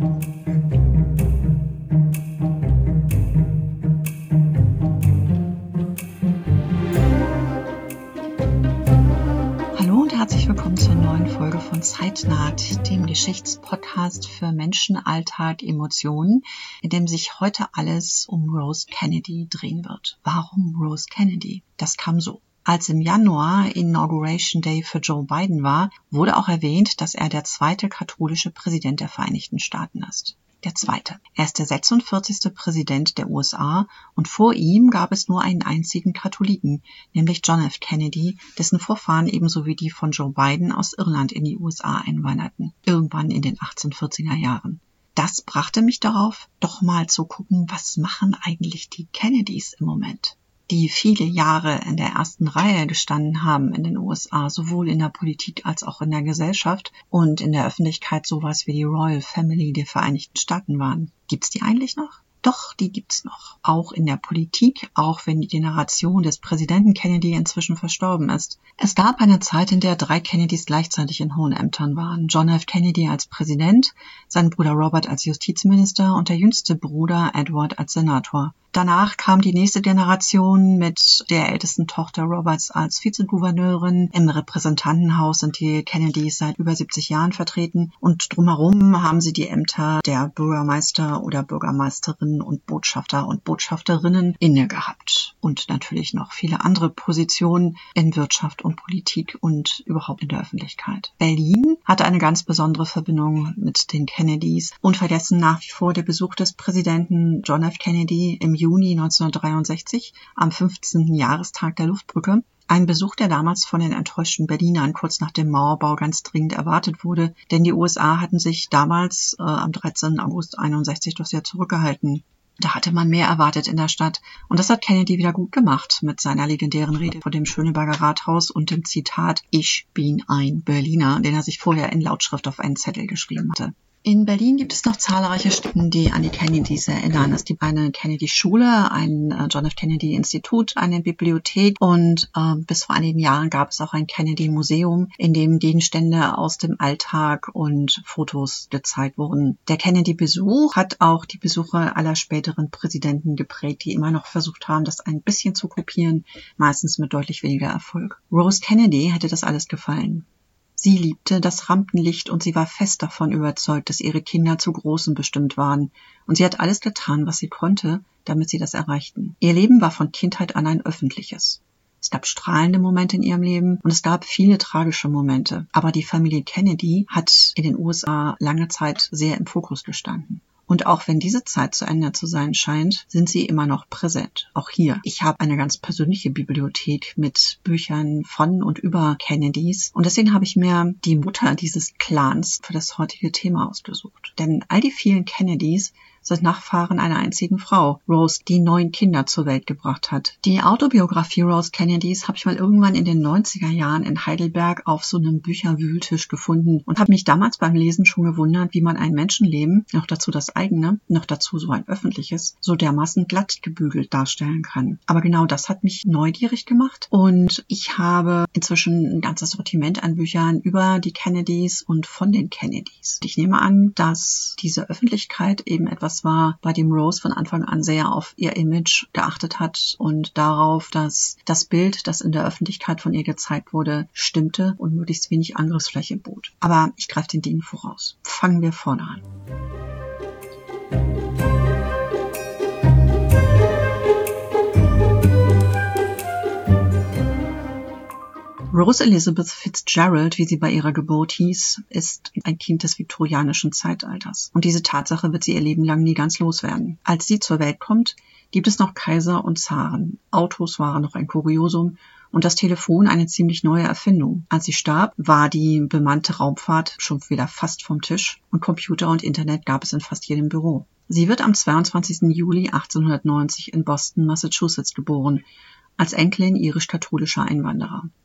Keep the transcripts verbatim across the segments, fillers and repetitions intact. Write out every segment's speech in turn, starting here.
Herzlich willkommen zur neuen Folge von Zeitnaht, dem Geschichtspodcast für Menschen, Alltag, Emotionen, in dem sich heute alles um Rose Kennedy drehen wird. Warum Rose Kennedy? Das kam so. Als im Januar Inauguration Day für Joe Biden war, wurde auch erwähnt, dass er der zweite katholische Präsident der Vereinigten Staaten ist. Der zweite. Er ist der sechsundvierzigste Präsident der U S A und vor ihm gab es nur einen einzigen Katholiken, nämlich John F. Kennedy, dessen Vorfahren ebenso wie die von Joe Biden aus Irland in die U S A einwanderten, irgendwann in den achtzehnhundertvierziger Jahren. Das brachte mich darauf, doch mal zu gucken, was machen eigentlich die Kennedys im Moment, die viele Jahre in der ersten Reihe gestanden haben in den U S A, sowohl in der Politik als auch in der Gesellschaft und in der Öffentlichkeit sowas wie die Royal Family der Vereinigten Staaten waren. Gibt's die eigentlich noch? Doch, die gibt's noch. Auch in der Politik, auch wenn die Generation des Präsidenten Kennedy inzwischen verstorben ist. Es gab eine Zeit, in der drei Kennedys gleichzeitig in hohen Ämtern waren. John F. Kennedy als Präsident, sein Bruder Robert als Justizminister und der jüngste Bruder Edward als Senator. Danach kam die nächste Generation mit der ältesten Tochter Roberts als Vizegouverneurin. Im Repräsentantenhaus sind die Kennedys seit über siebzig Jahren vertreten und drumherum haben sie die Ämter der Bürgermeister oder Bürgermeisterinnen und Botschafter und Botschafterinnen inne gehabt. Und natürlich noch viele andere Positionen in Wirtschaft und Politik und überhaupt in der Öffentlichkeit. Berlin hatte eine ganz besondere Verbindung mit den Kennedys. Unvergessen nach wie vor der Besuch des Präsidenten John F. Kennedy im Juni neunzehnhundertdreiundsechzig, am fünfzehnten Jahrestag der Luftbrücke. Ein Besuch, der damals von den enttäuschten Berlinern kurz nach dem Mauerbau ganz dringend erwartet wurde, denn die U S A hatten sich damals äh, am dreizehnten August einundsechzig doch sehr zurückgehalten. Da hatte man mehr erwartet in der Stadt. Und das hat Kennedy wieder gut gemacht mit seiner legendären Rede vor dem Schöneberger Rathaus und dem Zitat "Ich bin ein Berliner", den er sich vorher in Lautschrift auf einen Zettel geschrieben hatte. In Berlin gibt es noch zahlreiche Stätten, die an die Kennedys erinnern. Es gibt eine Kennedy-Schule, ein John F. Kennedy-Institut, eine Bibliothek und äh, bis vor einigen Jahren gab es auch ein Kennedy-Museum, in dem Gegenstände aus dem Alltag und Fotos gezeigt wurden. Der Kennedy-Besuch hat auch die Besuche aller späteren Präsidenten geprägt, die immer noch versucht haben, das ein bisschen zu kopieren, meistens mit deutlich weniger Erfolg. Rose Kennedy hätte das alles gefallen. Sie liebte das Rampenlicht und sie war fest davon überzeugt, dass ihre Kinder zu Großem bestimmt waren. Und sie hat alles getan, was sie konnte, damit sie das erreichten. Ihr Leben war von Kindheit an ein öffentliches. Es gab strahlende Momente in ihrem Leben und es gab viele tragische Momente. Aber die Familie Kennedy hat in den U S A lange Zeit sehr im Fokus gestanden. Und auch wenn diese Zeit zu Ende zu sein scheint, sind sie immer noch präsent. Auch hier. Ich habe eine ganz persönliche Bibliothek mit Büchern von und über Kennedys. Und deswegen habe ich mir die Mutter dieses Clans für das heutige Thema ausgesucht. Denn all die vielen Kennedys sind Nachfahren einer einzigen Frau, Rose, die neun Kinder zur Welt gebracht hat. Die Autobiografie Rose Kennedys habe ich mal irgendwann in den neunziger Jahren in Heidelberg auf so einem Bücherwühltisch gefunden und habe mich damals beim Lesen schon gewundert, wie man ein Menschenleben, noch dazu das eigene, noch dazu so ein öffentliches, so dermaßen glatt gebügelt darstellen kann. Aber genau das hat mich neugierig gemacht und ich habe inzwischen ein ganzes Sortiment an Büchern über die Kennedys und von den Kennedys. Ich nehme an, dass diese Öffentlichkeit eben etwas war, bei dem Rose von Anfang an sehr auf ihr Image geachtet hat und darauf, dass das Bild, das in der Öffentlichkeit von ihr gezeigt wurde, stimmte und möglichst wenig Angriffsfläche bot. Aber ich greife den Dingen voraus. Fangen wir vorne an. Rose Elizabeth Fitzgerald, wie sie bei ihrer Geburt hieß, ist ein Kind des viktorianischen Zeitalters. Und diese Tatsache wird sie ihr Leben lang nie ganz loswerden. Als sie zur Welt kommt, gibt es noch Kaiser und Zaren. Autos waren noch ein Kuriosum und das Telefon eine ziemlich neue Erfindung. Als sie starb, war die bemannte Raumfahrt schon wieder fast vom Tisch und Computer und Internet gab es in fast jedem Büro. Sie wird am zweiundzwanzigsten Juli achtzehnhundertneunzig in Boston, Massachusetts geboren, als Enkelin irisch-katholischer Einwanderer.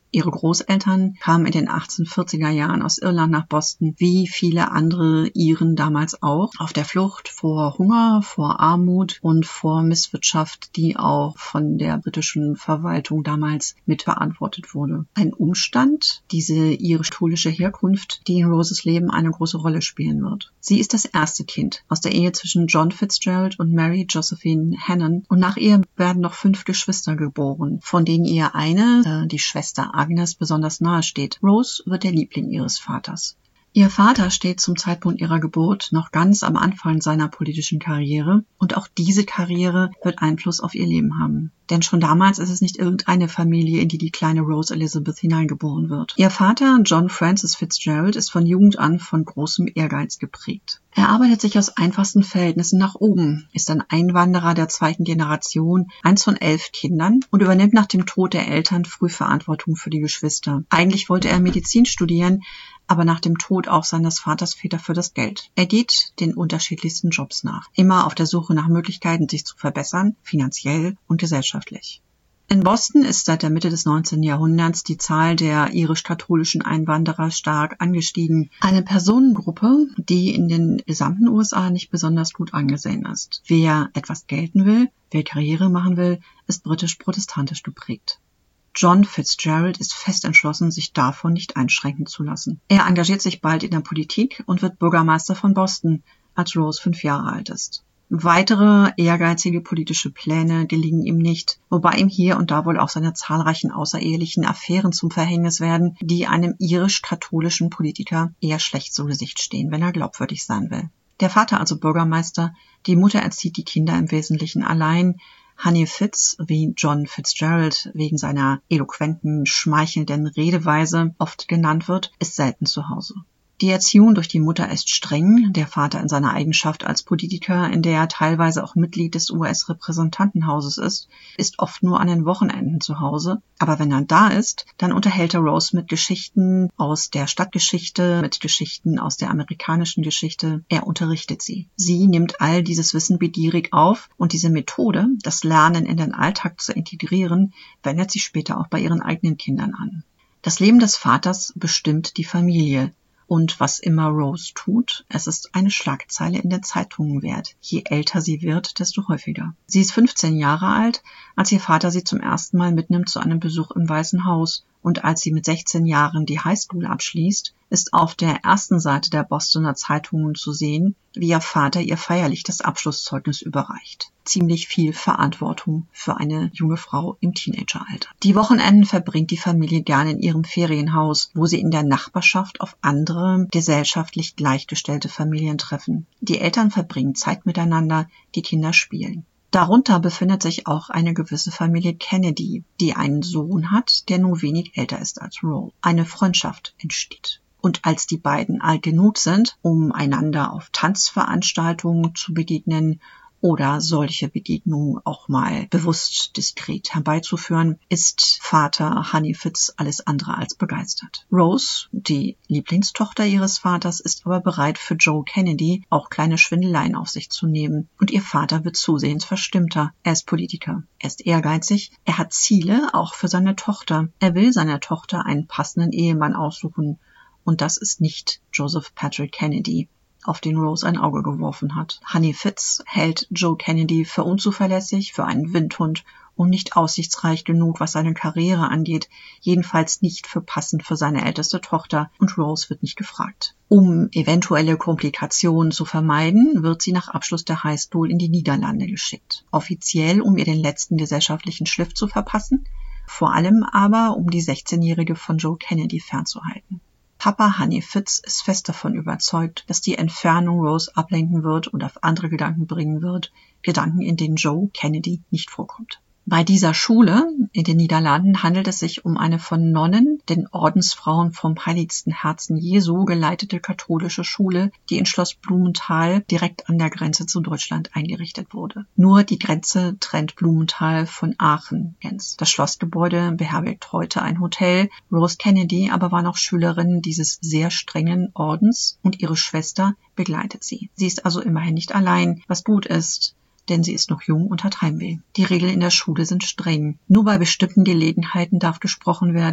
Ihre Großeltern kamen in den achtzehnhundertvierziger Jahren aus Irland nach Boston, wie viele andere Iren damals auch, auf der Flucht vor Hunger, vor Armut und vor Misswirtschaft, die auch von der britischen Verwaltung damals mitverantwortet wurde. Ein Umstand, diese irisch-katholische Herkunft, die in Roses Leben eine große Rolle spielen wird. Sie ist das erste Kind aus der Ehe zwischen John Fitzgerald und Mary Josephine Hannon und nach ihr werden noch fünf Geschwister geboren, von denen ihr eine, äh, die Schwester Agnes, besonders nahe steht. Rose wird der Liebling ihres Vaters. Ihr Vater steht zum Zeitpunkt ihrer Geburt noch ganz am Anfang seiner politischen Karriere und auch diese Karriere wird Einfluss auf ihr Leben haben. Denn schon damals ist es nicht irgendeine Familie, in die die kleine Rose Elizabeth hineingeboren wird. Ihr Vater, John Francis Fitzgerald, ist von Jugend an von großem Ehrgeiz geprägt. Er arbeitet sich aus einfachsten Verhältnissen nach oben, ist ein Einwanderer der zweiten Generation, eins von elf Kindern und übernimmt nach dem Tod der Eltern früh Verantwortung für die Geschwister. Eigentlich wollte er Medizin studieren, aber nach dem Tod auch seines Vaters fehlt er für das Geld. Er geht den unterschiedlichsten Jobs nach, immer auf der Suche nach Möglichkeiten, sich zu verbessern, finanziell und gesellschaftlich. In Boston ist seit der Mitte des neunzehnten Jahrhunderts die Zahl der irisch-katholischen Einwanderer stark angestiegen. Eine Personengruppe, die in den gesamten U S A nicht besonders gut angesehen ist. Wer etwas gelten will, wer Karriere machen will, ist britisch-protestantisch geprägt. John Fitzgerald ist fest entschlossen, sich davon nicht einschränken zu lassen. Er engagiert sich bald in der Politik und wird Bürgermeister von Boston, als Rose fünf Jahre alt ist. Weitere ehrgeizige politische Pläne gelingen ihm nicht, wobei ihm hier und da wohl auch seine zahlreichen außerehelichen Affären zum Verhängnis werden, die einem irisch-katholischen Politiker eher schlecht zu Gesicht stehen, wenn er glaubwürdig sein will. Der Vater also Bürgermeister, die Mutter erzieht die Kinder im Wesentlichen allein. Honey Fitz, wie John Fitzgerald wegen seiner eloquenten, schmeichelnden Redeweise oft genannt wird, ist selten zu Hause. Die Erziehung durch die Mutter ist streng, der Vater in seiner Eigenschaft als Politiker, in der er teilweise auch Mitglied des U S-Repräsentantenhauses ist, ist oft nur an den Wochenenden zu Hause. Aber wenn er da ist, dann unterhält er Rose mit Geschichten aus der Stadtgeschichte, mit Geschichten aus der amerikanischen Geschichte. Er unterrichtet sie. Sie nimmt all dieses Wissen begierig auf und diese Methode, das Lernen in den Alltag zu integrieren, wendet sie später auch bei ihren eigenen Kindern an. Das Leben des Vaters bestimmt die Familie. Und was immer Rose tut, es ist eine Schlagzeile in den Zeitungen wert. Je älter sie wird, desto häufiger. Sie ist fünfzehn Jahre alt, als ihr Vater sie zum ersten Mal mitnimmt zu einem Besuch im Weißen Haus. Und als sie mit sechzehn Jahren die Highschool abschließt, ist auf der ersten Seite der Bostoner Zeitungen zu sehen, wie ihr Vater ihr feierlich das Abschlusszeugnis überreicht. Ziemlich viel Verantwortung für eine junge Frau im Teenageralter. Die Wochenenden verbringt die Familie gerne in ihrem Ferienhaus, wo sie in der Nachbarschaft auf andere gesellschaftlich gleichgestellte Familien treffen. Die Eltern verbringen Zeit miteinander, die Kinder spielen. Darunter befindet sich auch eine gewisse Familie Kennedy, die einen Sohn hat, der nur wenig älter ist als Rose. Eine Freundschaft entsteht. Und als die beiden alt genug sind, um einander auf Tanzveranstaltungen zu begegnen oder solche Begegnungen auch mal bewusst diskret herbeizuführen, ist Vater Honey Fitz alles andere als begeistert. Rose, die Lieblingstochter ihres Vaters, ist aber bereit, für Joe Kennedy auch kleine Schwindeleien auf sich zu nehmen. Und ihr Vater wird zusehends verstimmter. Er ist Politiker. Er ist ehrgeizig. Er hat Ziele, auch für seine Tochter. Er will seiner Tochter einen passenden Ehemann aussuchen. Und das ist nicht Joseph Patrick Kennedy, auf den Rose ein Auge geworfen hat. Honey Fitz hält Joe Kennedy für unzuverlässig, für einen Windhund und nicht aussichtsreich genug, was seine Karriere angeht, jedenfalls nicht für passend für seine älteste Tochter, und Rose wird nicht gefragt. Um eventuelle Komplikationen zu vermeiden, wird sie nach Abschluss der Highschool in die Niederlande geschickt. Offiziell, um ihr den letzten gesellschaftlichen Schliff zu verpassen, vor allem aber, um die sechzehnjährige von Joe Kennedy fernzuhalten. Papa Honey Fitz ist fest davon überzeugt, dass die Entfernung Rose ablenken wird und auf andere Gedanken bringen wird, Gedanken, in denen Joe Kennedy nicht vorkommt. Bei dieser Schule in den Niederlanden handelt es sich um eine von Nonnen, den Ordensfrauen vom Heiligsten Herzen Jesu, geleitete katholische Schule, die in Schloss Blumenthal direkt an der Grenze zu Deutschland eingerichtet wurde. Nur die Grenze trennt Blumenthal von Aachen. Das Schlossgebäude beherbergt heute ein Hotel. Rose Kennedy aber war noch Schülerin dieses sehr strengen Ordens und ihre Schwester begleitet sie. Sie ist also immerhin nicht allein, was gut ist, denn sie ist noch jung und hat Heimweh. Die Regeln in der Schule sind streng. Nur bei bestimmten Gelegenheiten darf gesprochen werden,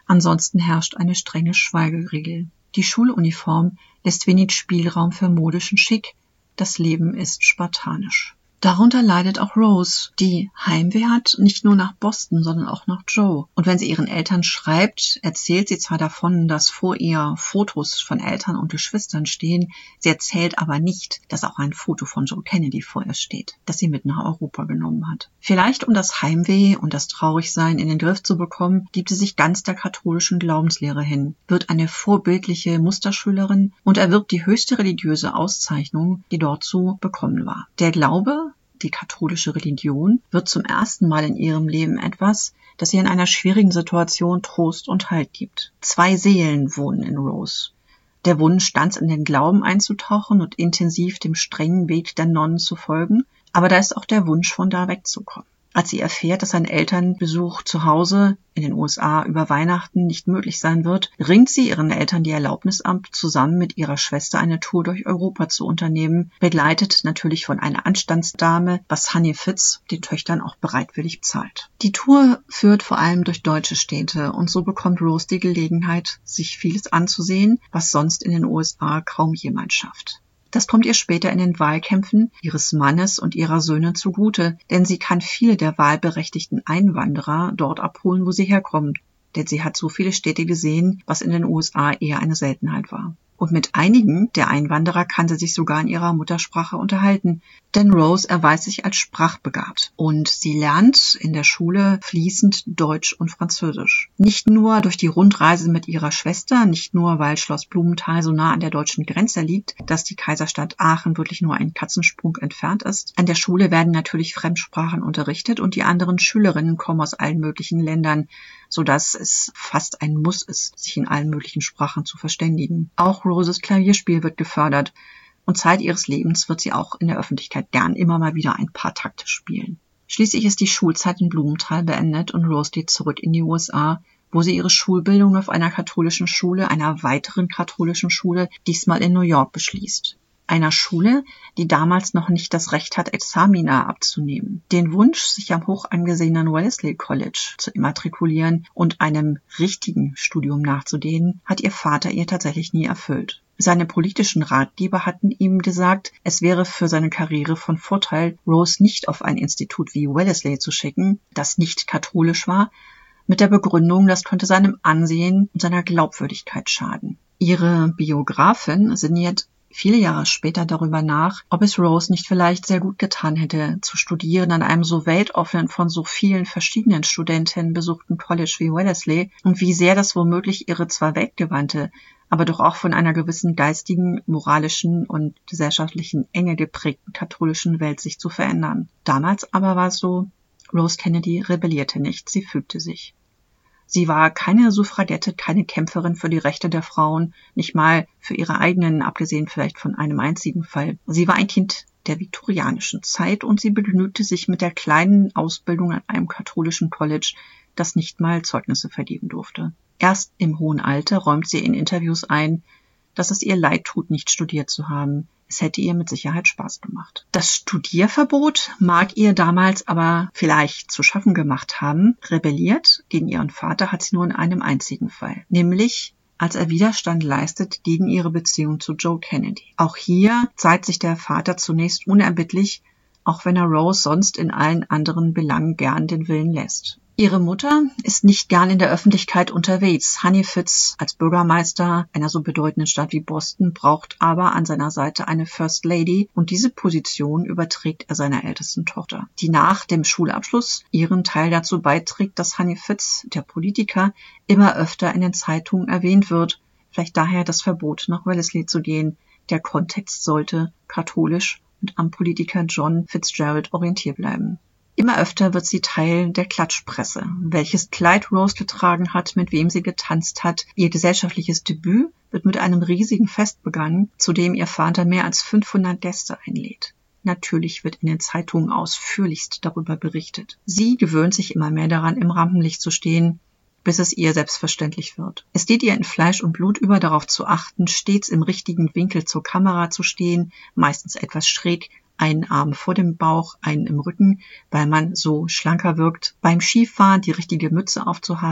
Ansonsten herrscht eine strenge Schweigeregel. Die Schuluniform lässt wenig Spielraum für modischen Schick. Das Leben ist spartanisch. Darunter leidet auch Rose, die Heimweh hat, nicht nur nach Boston, sondern auch nach Joe. Und wenn sie ihren Eltern schreibt, erzählt sie zwar davon, dass vor ihr Fotos von Eltern und Geschwistern stehen, sie erzählt aber nicht, dass auch ein Foto von Joe Kennedy vor ihr steht, das sie mit nach Europa genommen hat. Vielleicht um das Heimweh und das Traurigsein in den Griff zu bekommen, gibt sie sich ganz der katholischen Glaubenslehre hin, wird eine vorbildliche Musterschülerin und erwirbt die höchste religiöse Auszeichnung, die dort zu bekommen war. Der Glaube, die katholische Religion, wird zum ersten Mal in ihrem Leben etwas, das ihr in einer schwierigen Situation Trost und Halt gibt. Zwei Seelen wohnen in Rose. Der Wunsch, ganz in den Glauben einzutauchen und intensiv dem strengen Weg der Nonnen zu folgen, aber da ist auch der Wunsch, von da wegzukommen. Als sie erfährt, dass ein Elternbesuch zu Hause in den U S A über Weihnachten nicht möglich sein wird, ringt sie ihren Eltern die Erlaubnis ab, zusammen mit ihrer Schwester eine Tour durch Europa zu unternehmen, begleitet natürlich von einer Anstandsdame, was Honey Fitz den Töchtern auch bereitwillig zahlt. Die Tour führt vor allem durch deutsche Städte und so bekommt Rose die Gelegenheit, sich vieles anzusehen, was sonst in den U S A kaum jemand schafft. Das kommt ihr später in den Wahlkämpfen ihres Mannes und ihrer Söhne zugute, denn sie kann viele der wahlberechtigten Einwanderer dort abholen, wo sie herkommen, denn sie hat so viele Städte gesehen, was in den U S A eher eine Seltenheit war. Und mit einigen der Einwanderer kann sie sich sogar in ihrer Muttersprache unterhalten, denn Rose erweist sich als sprachbegabt und sie lernt in der Schule fließend Deutsch und Französisch. Nicht nur durch die Rundreise mit ihrer Schwester, nicht nur weil Schloss Blumenthal so nah an der deutschen Grenze liegt, dass die Kaiserstadt Aachen wirklich nur einen Katzensprung entfernt ist. An der Schule werden natürlich Fremdsprachen unterrichtet und die anderen Schülerinnen kommen aus allen möglichen Ländern, sodass es fast ein Muss ist, sich in allen möglichen Sprachen zu verständigen. Auch Roses Klavierspiel wird gefördert und Zeit ihres Lebens wird sie auch in der Öffentlichkeit gern immer mal wieder ein paar Takte spielen. Schließlich ist die Schulzeit in Blumenthal beendet und Rose geht zurück in die U S A, wo sie ihre Schulbildung auf einer katholischen Schule, einer weiteren katholischen Schule, diesmal in New York beschließt. Einer Schule, die damals noch nicht das Recht hat, Examina abzunehmen. Den Wunsch, sich am hoch angesehenen Wellesley College zu immatrikulieren und einem richtigen Studium nachzugehen, hat ihr Vater ihr tatsächlich nie erfüllt. Seine politischen Ratgeber hatten ihm gesagt, es wäre für seine Karriere von Vorteil, Rose nicht auf ein Institut wie Wellesley zu schicken, das nicht katholisch war, mit der Begründung, das könnte seinem Ansehen und seiner Glaubwürdigkeit schaden. Ihre Biografin sinniert viele Jahre später darüber nach, ob es Rose nicht vielleicht sehr gut getan hätte, zu studieren an einem so weltoffenen, von so vielen verschiedenen Studentinnen besuchten College wie Wellesley und wie sehr das womöglich ihre zwar weltgewandte, aber doch auch von einer gewissen geistigen, moralischen und gesellschaftlichen Enge geprägten katholischen Welt sich zu verändern. Damals aber war es so, Rose Kennedy rebellierte nicht, sie fügte sich. Sie war keine Suffragette, keine Kämpferin für die Rechte der Frauen, nicht mal für ihre eigenen, abgesehen vielleicht von einem einzigen Fall. Sie war ein Kind der viktorianischen Zeit und sie begnügte sich mit der kleinen Ausbildung an einem katholischen College, das nicht mal Zeugnisse vergeben durfte. Erst im hohen Alter räumt sie in Interviews ein, dass es ihr leid tut, nicht studiert zu haben. Es hätte ihr mit Sicherheit Spaß gemacht. Das Studierverbot mag ihr damals aber vielleicht zu schaffen gemacht haben. Rebelliert gegen ihren Vater hat sie nur in einem einzigen Fall, nämlich als er Widerstand leistet gegen ihre Beziehung zu Joe Kennedy. Auch hier zeigt sich der Vater zunächst unerbittlich, auch wenn er Rose sonst in allen anderen Belangen gern den Willen lässt. Ihre Mutter ist nicht gern in der Öffentlichkeit unterwegs. Honey Fitz als Bürgermeister einer so bedeutenden Stadt wie Boston braucht aber an seiner Seite eine First Lady und diese Position überträgt er seiner ältesten Tochter, die nach dem Schulabschluss ihren Teil dazu beiträgt, dass Honey Fitz, der Politiker, immer öfter in den Zeitungen erwähnt wird. Vielleicht daher das Verbot, nach Wellesley zu gehen. Der Kontext sollte katholisch und am Politiker John Fitzgerald orientiert bleiben. Immer öfter wird sie Teil der Klatschpresse. Welches Kleid Rose getragen hat, mit wem sie getanzt hat. Ihr gesellschaftliches Debüt wird mit einem riesigen Fest begangen, zu dem ihr Vater mehr als fünfhundert Gäste einlädt. Natürlich wird in den Zeitungen ausführlichst darüber berichtet. Sie gewöhnt sich immer mehr daran, im Rampenlicht zu stehen, bis es ihr selbstverständlich wird. Es geht ihr in Fleisch und Blut über, darauf zu achten, stets im richtigen Winkel zur Kamera zu stehen, meistens etwas schräg, einen Arm vor dem Bauch, einen im Rücken, weil man so schlanker wirkt. Beim Skifahren die richtige Mütze aufzuhaben,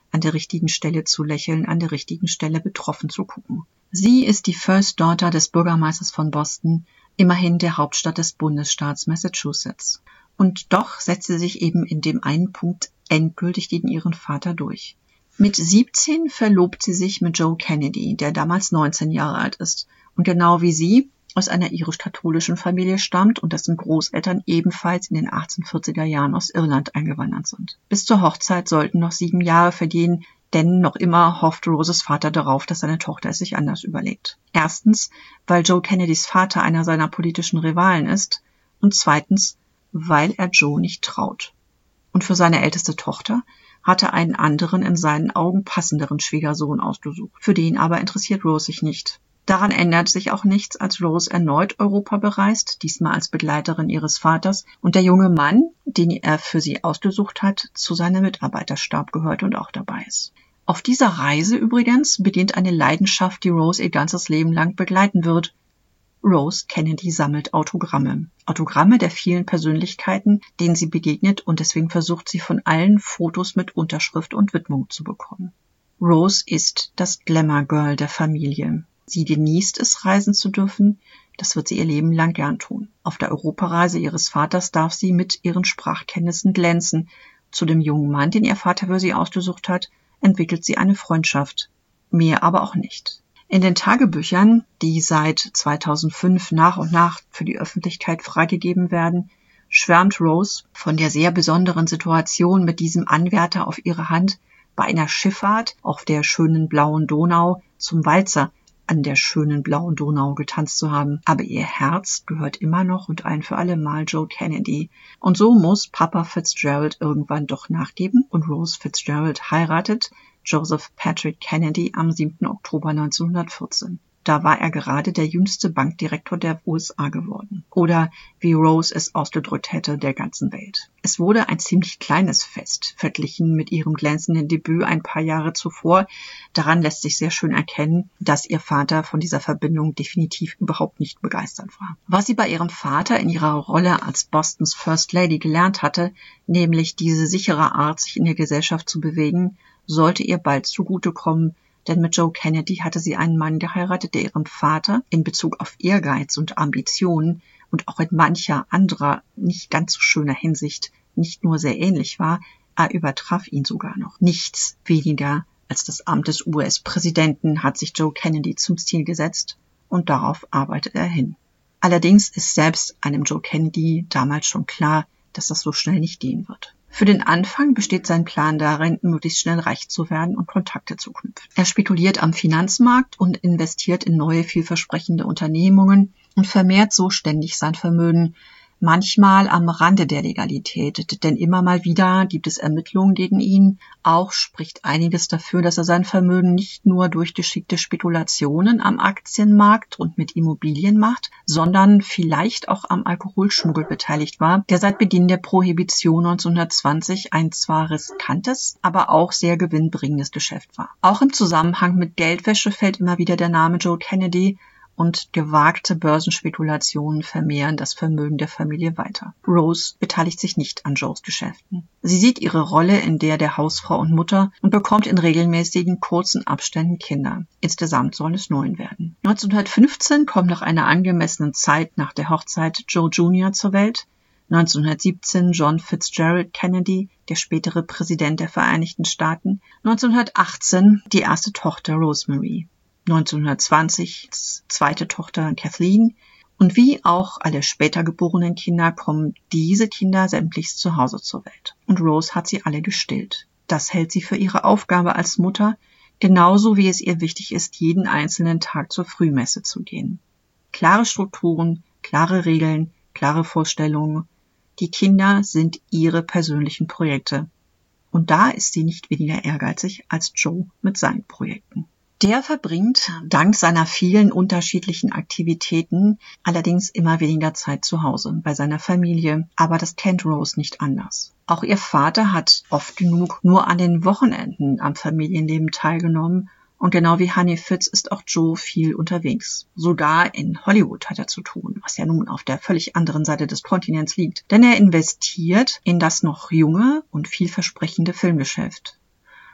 an der richtigen Stelle zu lächeln, an der richtigen Stelle betroffen zu gucken. Sie ist die First Daughter des Bürgermeisters von Boston, immerhin der Hauptstadt des Bundesstaats Massachusetts. Und doch setzt sie sich eben in dem einen Punkt endgültig gegen ihren Vater durch. Mit siebzehn verlobt sie sich mit Joe Kennedy, der damals neunzehn Jahre alt ist und genau wie sie aus einer irisch-katholischen Familie stammt und dessen Großeltern ebenfalls in den achtzehnhundertvierziger Jahren aus Irland eingewandert sind. Bis zur Hochzeit sollten noch sieben Jahre vergehen, denn noch immer hofft Roses Vater darauf, dass seine Tochter es sich anders überlegt. Erstens, weil Joe Kennedys Vater einer seiner politischen Rivalen ist und zweitens, weil er Joe nicht traut. Und für seine älteste Tochter hat er einen anderen, in seinen Augen passenderen Schwiegersohn ausgesucht. Für den aber interessiert Rose sich nicht. Daran ändert sich auch nichts, als Rose erneut Europa bereist, diesmal als Begleiterin ihres Vaters, und der junge Mann, den er für sie ausgesucht hat, zu seinem Mitarbeiterstab gehört und auch dabei ist. Auf dieser Reise übrigens beginnt eine Leidenschaft, die Rose ihr ganzes Leben lang begleiten wird. Rose Kennedy sammelt Autogramme. Autogramme der vielen Persönlichkeiten, denen sie begegnet, und deswegen versucht sie von allen Fotos mit Unterschrift und Widmung zu bekommen. Rose ist das Glamour-Girl der Familie. Sie genießt es, reisen zu dürfen. Das wird sie ihr Leben lang gern tun. Auf der Europareise ihres Vaters darf sie mit ihren Sprachkenntnissen glänzen. Zu dem jungen Mann, den ihr Vater für sie ausgesucht hat, entwickelt sie eine Freundschaft. Mehr aber auch nicht. In den Tagebüchern, die seit zweitausendfünf nach und nach für die Öffentlichkeit freigegeben werden, schwärmt Rose von der sehr besonderen Situation mit diesem Anwärter auf ihrer Hand bei einer Schifffahrt auf der schönen blauen Donau zum Walzer an der schönen blauen Donau getanzt zu haben. Aber ihr Herz gehört immer noch und ein für alle Mal Joe Kennedy. Und so muss Papa Fitzgerald irgendwann doch nachgeben und Rose Fitzgerald heiratet Joseph Patrick Kennedy am siebten Oktober neunzehnhundertvierzehn. Da war er gerade der jüngste Bankdirektor der U S A geworden. Oder, wie Rose es ausgedrückt hätte, der ganzen Welt. Es wurde ein ziemlich kleines Fest, verglichen mit ihrem glänzenden Debüt ein paar Jahre zuvor. Daran lässt sich sehr schön erkennen, dass ihr Vater von dieser Verbindung definitiv überhaupt nicht begeistert war. Was sie bei ihrem Vater in ihrer Rolle als Bostons First Lady gelernt hatte, nämlich diese sichere Art, sich in der Gesellschaft zu bewegen, sollte ihr bald zugutekommen, denn mit Joe Kennedy hatte sie einen Mann geheiratet, der ihrem Vater in Bezug auf Ehrgeiz und Ambitionen und auch in mancher anderer, nicht ganz so schöner Hinsicht nicht nur sehr ähnlich war, er übertraf ihn sogar noch. Nichts weniger als das Amt des U S-Präsidenten hat sich Joe Kennedy zum Ziel gesetzt und darauf arbeitet er hin. Allerdings ist selbst einem Joe Kennedy damals schon klar, dass das so schnell nicht gehen wird. Für den Anfang besteht sein Plan darin, möglichst schnell reich zu werden und Kontakte zu knüpfen. Er spekuliert am Finanzmarkt und investiert in neue, vielversprechende Unternehmungen und vermehrt so ständig sein Vermögen, manchmal am Rande der Legalität, denn immer mal wieder gibt es Ermittlungen gegen ihn. Auch spricht einiges dafür, dass er sein Vermögen nicht nur durch geschickte Spekulationen am Aktienmarkt und mit Immobilien macht, sondern vielleicht auch am Alkoholschmuggel beteiligt war, der seit Beginn der Prohibition neunzehnhundertzwanzig ein zwar riskantes, aber auch sehr gewinnbringendes Geschäft war. Auch im Zusammenhang mit Geldwäsche fällt immer wieder der Name Joe Kennedy, und gewagte Börsenspekulationen vermehren das Vermögen der Familie weiter. Rose beteiligt sich nicht an Joes Geschäften. Sie sieht ihre Rolle in der der Hausfrau und Mutter und bekommt in regelmäßigen, kurzen Abständen Kinder. Insgesamt sollen es neun werden. neunzehnhundertfünfzehn kommt nach einer angemessenen Zeit nach der Hochzeit Joe Junior zur Welt. neunzehnhundertsiebzehn John Fitzgerald Kennedy, der spätere Präsident der Vereinigten Staaten. neunzehnhundertachtzehn die erste Tochter Rosemary. neunzehnhundertzwanzig zweite Tochter Kathleen, und wie auch alle später geborenen Kinder kommen diese Kinder sämtlichst zu Hause zur Welt. Und Rose hat sie alle gestillt. Das hält sie für ihre Aufgabe als Mutter, genauso wie es ihr wichtig ist, jeden einzelnen Tag zur Frühmesse zu gehen. Klare Strukturen, klare Regeln, klare Vorstellungen. Die Kinder sind ihre persönlichen Projekte. Und da ist sie nicht weniger ehrgeizig als Joe mit seinen Projekten. Der verbringt dank seiner vielen unterschiedlichen Aktivitäten allerdings immer weniger Zeit zu Hause bei seiner Familie, aber das kennt Rose nicht anders. Auch ihr Vater hat oft genug nur an den Wochenenden am Familienleben teilgenommen und genau wie Honey Fitz ist auch Joe viel unterwegs. Sogar in Hollywood hat er zu tun, was ja nun auf der völlig anderen Seite des Kontinents liegt, denn er investiert in das noch junge und vielversprechende Filmgeschäft.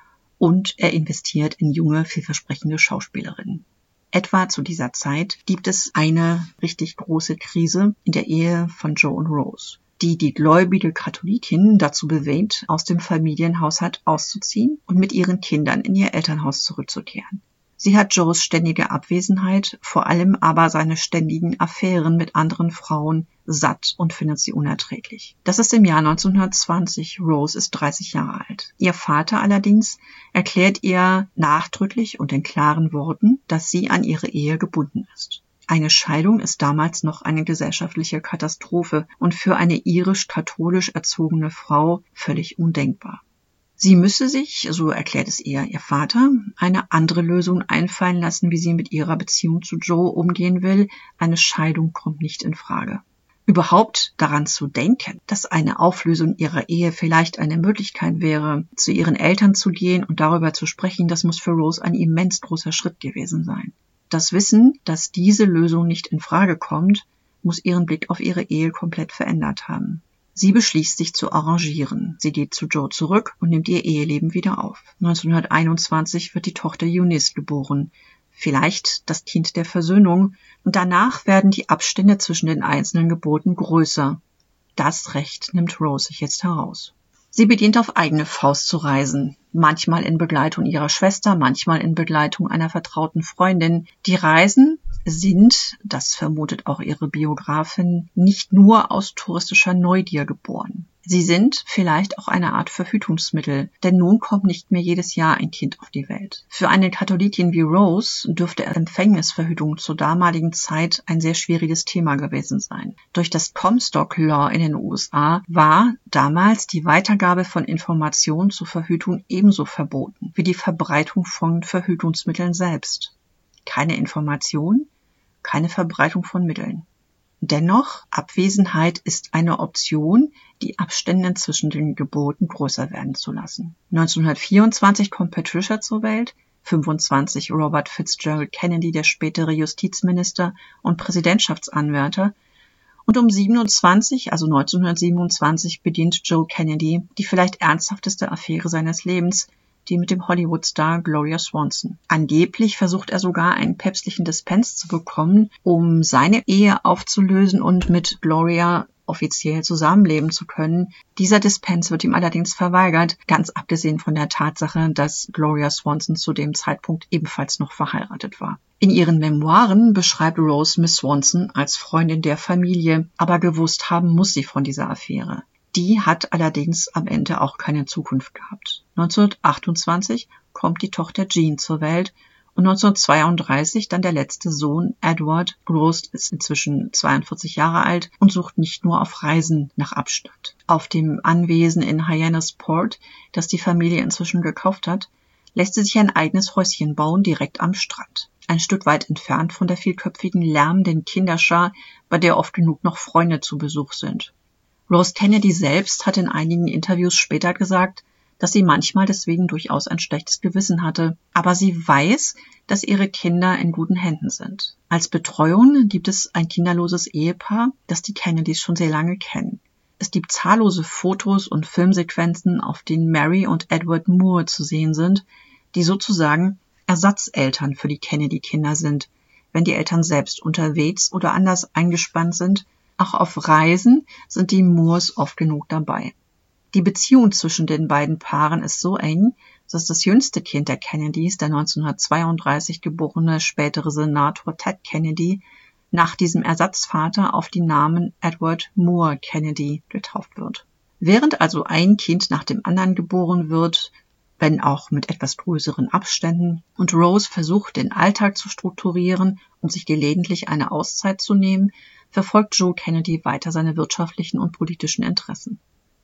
und er investiert in junge, vielversprechende Schauspielerinnen. Etwa zu dieser Zeit gibt es eine richtig große Krise in der Ehe von Joe und Rose, die die gläubige Katholikin dazu bewegt, aus dem Familienhaushalt auszuziehen und mit ihren Kindern in ihr Elternhaus zurückzukehren. Sie hat Joes ständige Abwesenheit, vor allem aber seine ständigen Affären mit anderen Frauen, satt und findet sie unerträglich. Das ist im Jahr neunzehnhundertzwanzig. Rose ist dreißig Jahre alt. Ihr Vater allerdings erklärt ihr nachdrücklich und in klaren Worten, dass sie an ihre Ehe gebunden ist. Eine Scheidung ist damals noch eine gesellschaftliche Katastrophe und für eine irisch-katholisch erzogene Frau völlig undenkbar. Sie müsse sich, so erklärt es ihr ihr Vater, eine andere Lösung einfallen lassen, wie sie mit ihrer Beziehung zu Joe umgehen will. Eine Scheidung kommt nicht in Frage. Überhaupt daran zu denken, dass eine Auflösung ihrer Ehe vielleicht eine Möglichkeit wäre, zu ihren Eltern zu gehen und darüber zu sprechen, das muss für Rose ein immens großer Schritt gewesen sein. Das Wissen, dass diese Lösung nicht in Frage kommt, muss ihren Blick auf ihre Ehe komplett verändert haben. Sie beschließt, sich zu arrangieren. Sie geht zu Joe zurück und nimmt ihr Eheleben wieder auf. neunzehnhunderteinundzwanzig wird die Tochter Eunice geboren. Vielleicht das Kind der Versöhnung. Und danach werden die Abstände zwischen den einzelnen Geburten größer. Das Recht nimmt Rose sich jetzt heraus. Sie beginnt auf eigene Faust zu reisen. Manchmal in Begleitung ihrer Schwester, manchmal in Begleitung einer vertrauten Freundin. Die Reisen sind, das vermutet auch ihre Biografin, nicht nur aus touristischer Neugier geboren. Sie sind vielleicht auch eine Art Verhütungsmittel, denn nun kommt nicht mehr jedes Jahr ein Kind auf die Welt. Für eine Katholikin wie Rose dürfte Empfängnisverhütung zur damaligen Zeit ein sehr schwieriges Thema gewesen sein. Durch das Comstock Law in den U S A war damals die Weitergabe von Informationen zur Verhütung ebenso verboten wie die Verbreitung von Verhütungsmitteln selbst. Keine Information, keine Verbreitung von Mitteln. Dennoch, Abwesenheit ist eine Option, die Abstände zwischen den Geburten größer werden zu lassen. neunzehnhundertvierundzwanzig kommt Patricia zur Welt, fünfundzwanzig Robert Fitzgerald Kennedy, der spätere Justizminister und Präsidentschaftsanwärter, und um siebenundzwanzig, also neunzehnhundertsiebenundzwanzig, beginnt Joe Kennedy die vielleicht ernsthafteste Affäre seines Lebens, die mit dem Hollywood-Star Gloria Swanson. Angeblich versucht er sogar einen päpstlichen Dispens zu bekommen, um seine Ehe aufzulösen und mit Gloria offiziell zusammenleben zu können. Dieser Dispens wird ihm allerdings verweigert, ganz abgesehen von der Tatsache, dass Gloria Swanson zu dem Zeitpunkt ebenfalls noch verheiratet war. In ihren Memoiren beschreibt Rose Miss Swanson als Freundin der Familie, aber gewusst haben muss sie von dieser Affäre. Die hat allerdings am Ende auch keine Zukunft gehabt. neunzehnhundertachtundzwanzig kommt die Tochter Jean zur Welt und neunzehnhundertzweiunddreißig dann der letzte Sohn Edward. Rose ist inzwischen zweiundvierzig Jahre alt und sucht nicht nur auf Reisen nach Abstand. Auf dem Anwesen in Hyannisport, das die Familie inzwischen gekauft hat, lässt sie sich ein eigenes Häuschen bauen, direkt am Strand. Ein Stück weit entfernt von der vielköpfigen, lärmenden Kinderschar, bei der oft genug noch Freunde zu Besuch sind. Rose Kennedy selbst hat in einigen Interviews später gesagt, dass sie manchmal deswegen durchaus ein schlechtes Gewissen hatte, aber sie weiß, dass ihre Kinder in guten Händen sind. Als Betreuung gibt es ein kinderloses Ehepaar, das die Kennedys schon sehr lange kennen. Es gibt zahllose Fotos und Filmsequenzen, auf denen Mary und Edward Moore zu sehen sind, die sozusagen Ersatzeltern für die Kennedy-Kinder sind, wenn die Eltern selbst unterwegs oder anders eingespannt sind. Auch auf Reisen sind die Moores oft genug dabei. Die Beziehung zwischen den beiden Paaren ist so eng, dass das jüngste Kind der Kennedys, der neunzehnhundertzweiunddreißig geborene spätere Senator Ted Kennedy, nach diesem Ersatzvater auf den Namen Edward Moore Kennedy getauft wird. Während also ein Kind nach dem anderen geboren wird, wenn auch mit etwas größeren Abständen, und Rose versucht, den Alltag zu strukturieren und sich gelegentlich eine Auszeit zu nehmen, verfolgt Joe Kennedy weiter seine wirtschaftlichen und politischen Interessen.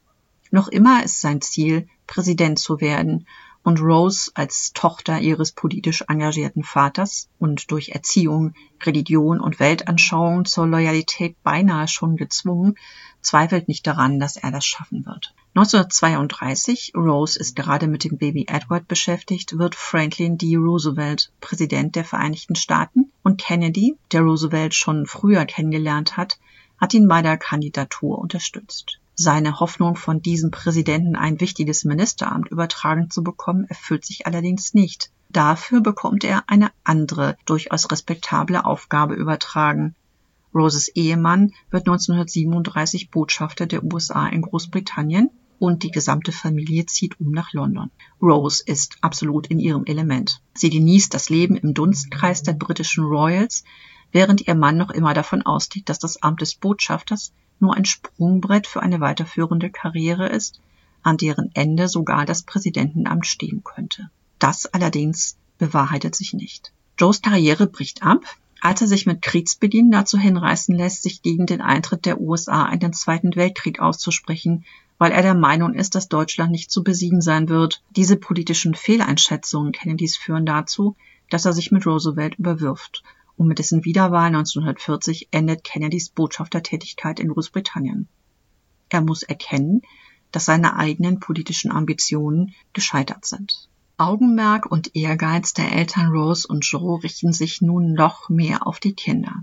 Noch immer ist sein Ziel, Präsident zu werden und Rose als Tochter ihres politisch engagierten Vaters und durch Erziehung, Religion und Weltanschauung zur Loyalität beinahe schon gezwungen, zweifelt nicht daran, dass er das schaffen wird. neunzehnhundertzweiunddreißig, Rose ist gerade mit dem Baby Edward beschäftigt, wird Franklin D. Roosevelt Präsident der Vereinigten Staaten und Kennedy, der Roosevelt schon früher kennengelernt hat, hat ihn bei der Kandidatur unterstützt. Seine Hoffnung, von diesem Präsidenten ein wichtiges Ministeramt übertragen zu bekommen, erfüllt sich allerdings nicht. Dafür bekommt er eine andere, durchaus respektable Aufgabe übertragen. Roses Ehemann wird neunzehnhundertsiebenunddreißig Botschafter der U S A in Großbritannien und die gesamte Familie zieht um nach London. Rose ist absolut in ihrem Element. Sie genießt das Leben im Dunstkreis der britischen Royals, während ihr Mann noch immer davon ausgeht, dass das Amt des Botschafters nur ein Sprungbrett für eine weiterführende Karriere ist, an deren Ende sogar das Präsidentenamt stehen könnte. Das allerdings bewahrheitet sich nicht. Joes Karriere bricht ab, als er sich mit Kriegsbeginn dazu hinreißen lässt, sich gegen den Eintritt der U S A in den Zweiten Weltkrieg auszusprechen, weil er der Meinung ist, dass Deutschland nicht zu besiegen sein wird. Diese politischen Fehleinschätzungen Kennedys führen dazu, dass er sich mit Roosevelt überwirft. Und mit dessen Wiederwahl neunzehnhundertvierzig endet Kennedys Botschaftertätigkeit in Großbritannien. Er muss erkennen, dass seine eigenen politischen Ambitionen gescheitert sind. Augenmerk und Ehrgeiz der Eltern Rose und Joe richten sich nun noch mehr auf die Kinder.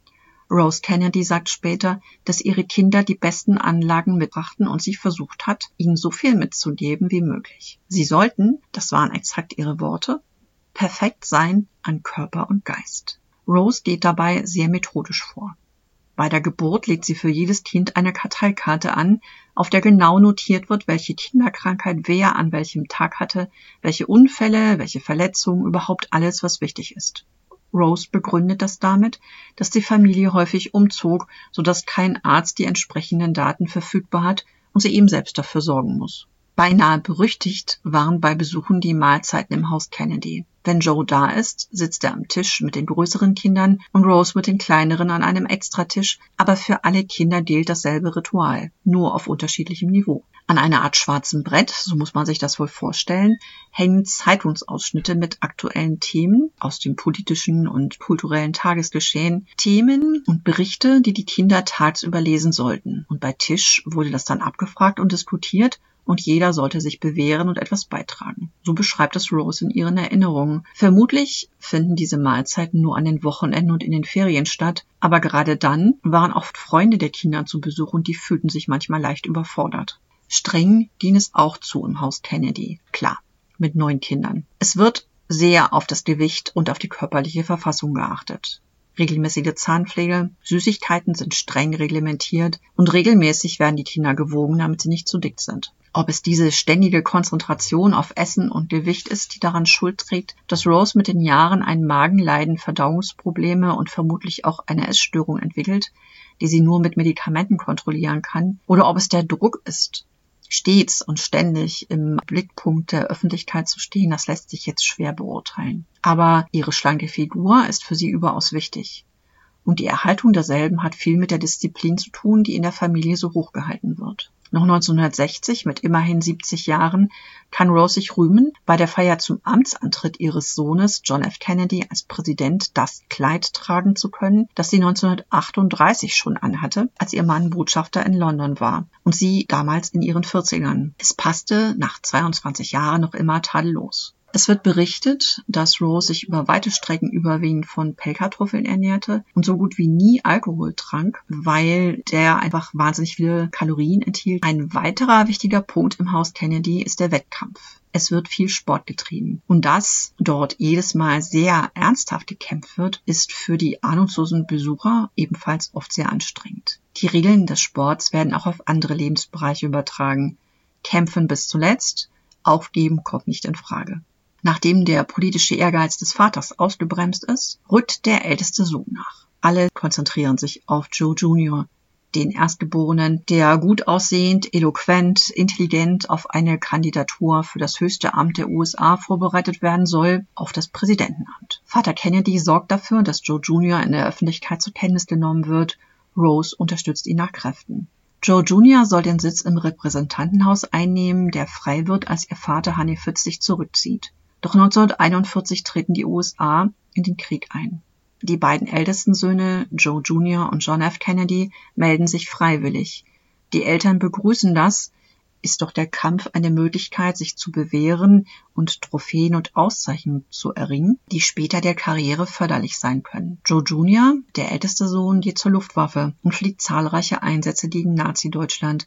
Rose Kennedy sagt später, dass ihre Kinder die besten Anlagen mitbrachten und sie versucht hat, ihnen so viel mitzugeben wie möglich. Sie sollten, das waren exakt ihre Worte, perfekt sein an Körper und Geist. Rose geht dabei sehr methodisch vor. Bei der Geburt legt sie für jedes Kind eine Karteikarte an, auf der genau notiert wird, welche Kinderkrankheit wer an welchem Tag hatte, welche Unfälle, welche Verletzungen, überhaupt alles, was wichtig ist. Rose begründet das damit, dass die Familie häufig umzog, sodass kein Arzt die entsprechenden Daten verfügbar hat und sie eben selbst dafür sorgen muss. Beinahe berüchtigt waren bei Besuchen die Mahlzeiten im Haus Kennedy. Wenn Joe da ist, sitzt er am Tisch mit den größeren Kindern und Rose mit den kleineren an einem Extratisch, aber für alle Kinder gilt dasselbe Ritual, nur auf unterschiedlichem Niveau. An einer Art schwarzem Brett, so muss man sich das wohl vorstellen, hängen Zeitungsausschnitte mit aktuellen Themen aus dem politischen und kulturellen Tagesgeschehen, Themen und Berichte, die die Kinder tagsüber lesen sollten. Und bei Tisch wurde das dann abgefragt und diskutiert, und jeder sollte sich bewähren und etwas beitragen. So beschreibt es Rose in ihren Erinnerungen. Vermutlich finden diese Mahlzeiten nur an den Wochenenden und in den Ferien statt, aber gerade dann waren oft Freunde der Kinder zu Besuch und die fühlten sich manchmal leicht überfordert. Streng ging es auch zu im Haus Kennedy, klar, mit neun Kindern. Es wird sehr auf das Gewicht und auf die körperliche Verfassung geachtet. Regelmäßige Zahnpflege, Süßigkeiten sind streng reglementiert und regelmäßig werden die Kinder gewogen, damit sie nicht zu dick sind. Ob es diese ständige Konzentration auf Essen und Gewicht ist, die daran Schuld trägt, dass Rose mit den Jahren ein Magenleiden, Verdauungsprobleme und vermutlich auch eine Essstörung entwickelt, die sie nur mit Medikamenten kontrollieren kann, oder ob es der Druck ist, stets und ständig im Blickpunkt der Öffentlichkeit zu stehen, das lässt sich jetzt schwer beurteilen. Aber ihre schlanke Figur ist für sie überaus wichtig. Und die Erhaltung derselben hat viel mit der Disziplin zu tun, die in der Familie so hochgehalten wird. Noch neunzehnhundertsechzig, mit immerhin siebzig Jahren, kann Rose sich rühmen, bei der Feier zum Amtsantritt ihres Sohnes John F. Kennedy als Präsident das Kleid tragen zu können, das sie neunzehnhundertachtunddreißig schon anhatte, als ihr Mann Botschafter in London war und sie damals in ihren vierzigern. Es passte nach zweiundzwanzig Jahren noch immer tadellos. Es wird berichtet, dass Rose sich über weite Strecken überwiegend von Pellkartoffeln ernährte und so gut wie nie Alkohol trank, weil der einfach wahnsinnig viele Kalorien enthielt. Ein weiterer wichtiger Punkt im Haus Kennedy ist der Wettkampf. Es wird viel Sport getrieben. Und dass dort jedes Mal sehr ernsthaft gekämpft wird, ist für die ahnungslosen Besucher ebenfalls oft sehr anstrengend. Die Regeln des Sports werden auch auf andere Lebensbereiche übertragen. Kämpfen bis zuletzt, aufgeben kommt nicht in Frage. Nachdem der politische Ehrgeiz des Vaters ausgebremst ist, rückt der älteste Sohn nach. Alle konzentrieren sich auf Joe Junior, den Erstgeborenen, der gut aussehend, eloquent, intelligent auf eine Kandidatur für das höchste Amt der U S A vorbereitet werden soll, auf das Präsidentenamt. Vater Kennedy sorgt dafür, dass Joe Junior in der Öffentlichkeit zur Kenntnis genommen wird. Rose unterstützt ihn nach Kräften. Joe Junior soll den Sitz im Repräsentantenhaus einnehmen, der frei wird, als ihr Vater Honeyfitz sich zurückzieht. Doch neunzehnhunderteinundvierzig treten die U S A in den Krieg ein. Die beiden ältesten Söhne, Joe Junior und John F. Kennedy, melden sich freiwillig. Die Eltern begrüßen das, ist doch der Kampf eine Möglichkeit, sich zu bewähren und Trophäen und Auszeichnungen zu erringen, die später der Karriere förderlich sein können. Joe Junior, der älteste Sohn, geht zur Luftwaffe und fliegt zahlreiche Einsätze gegen Nazi-Deutschland.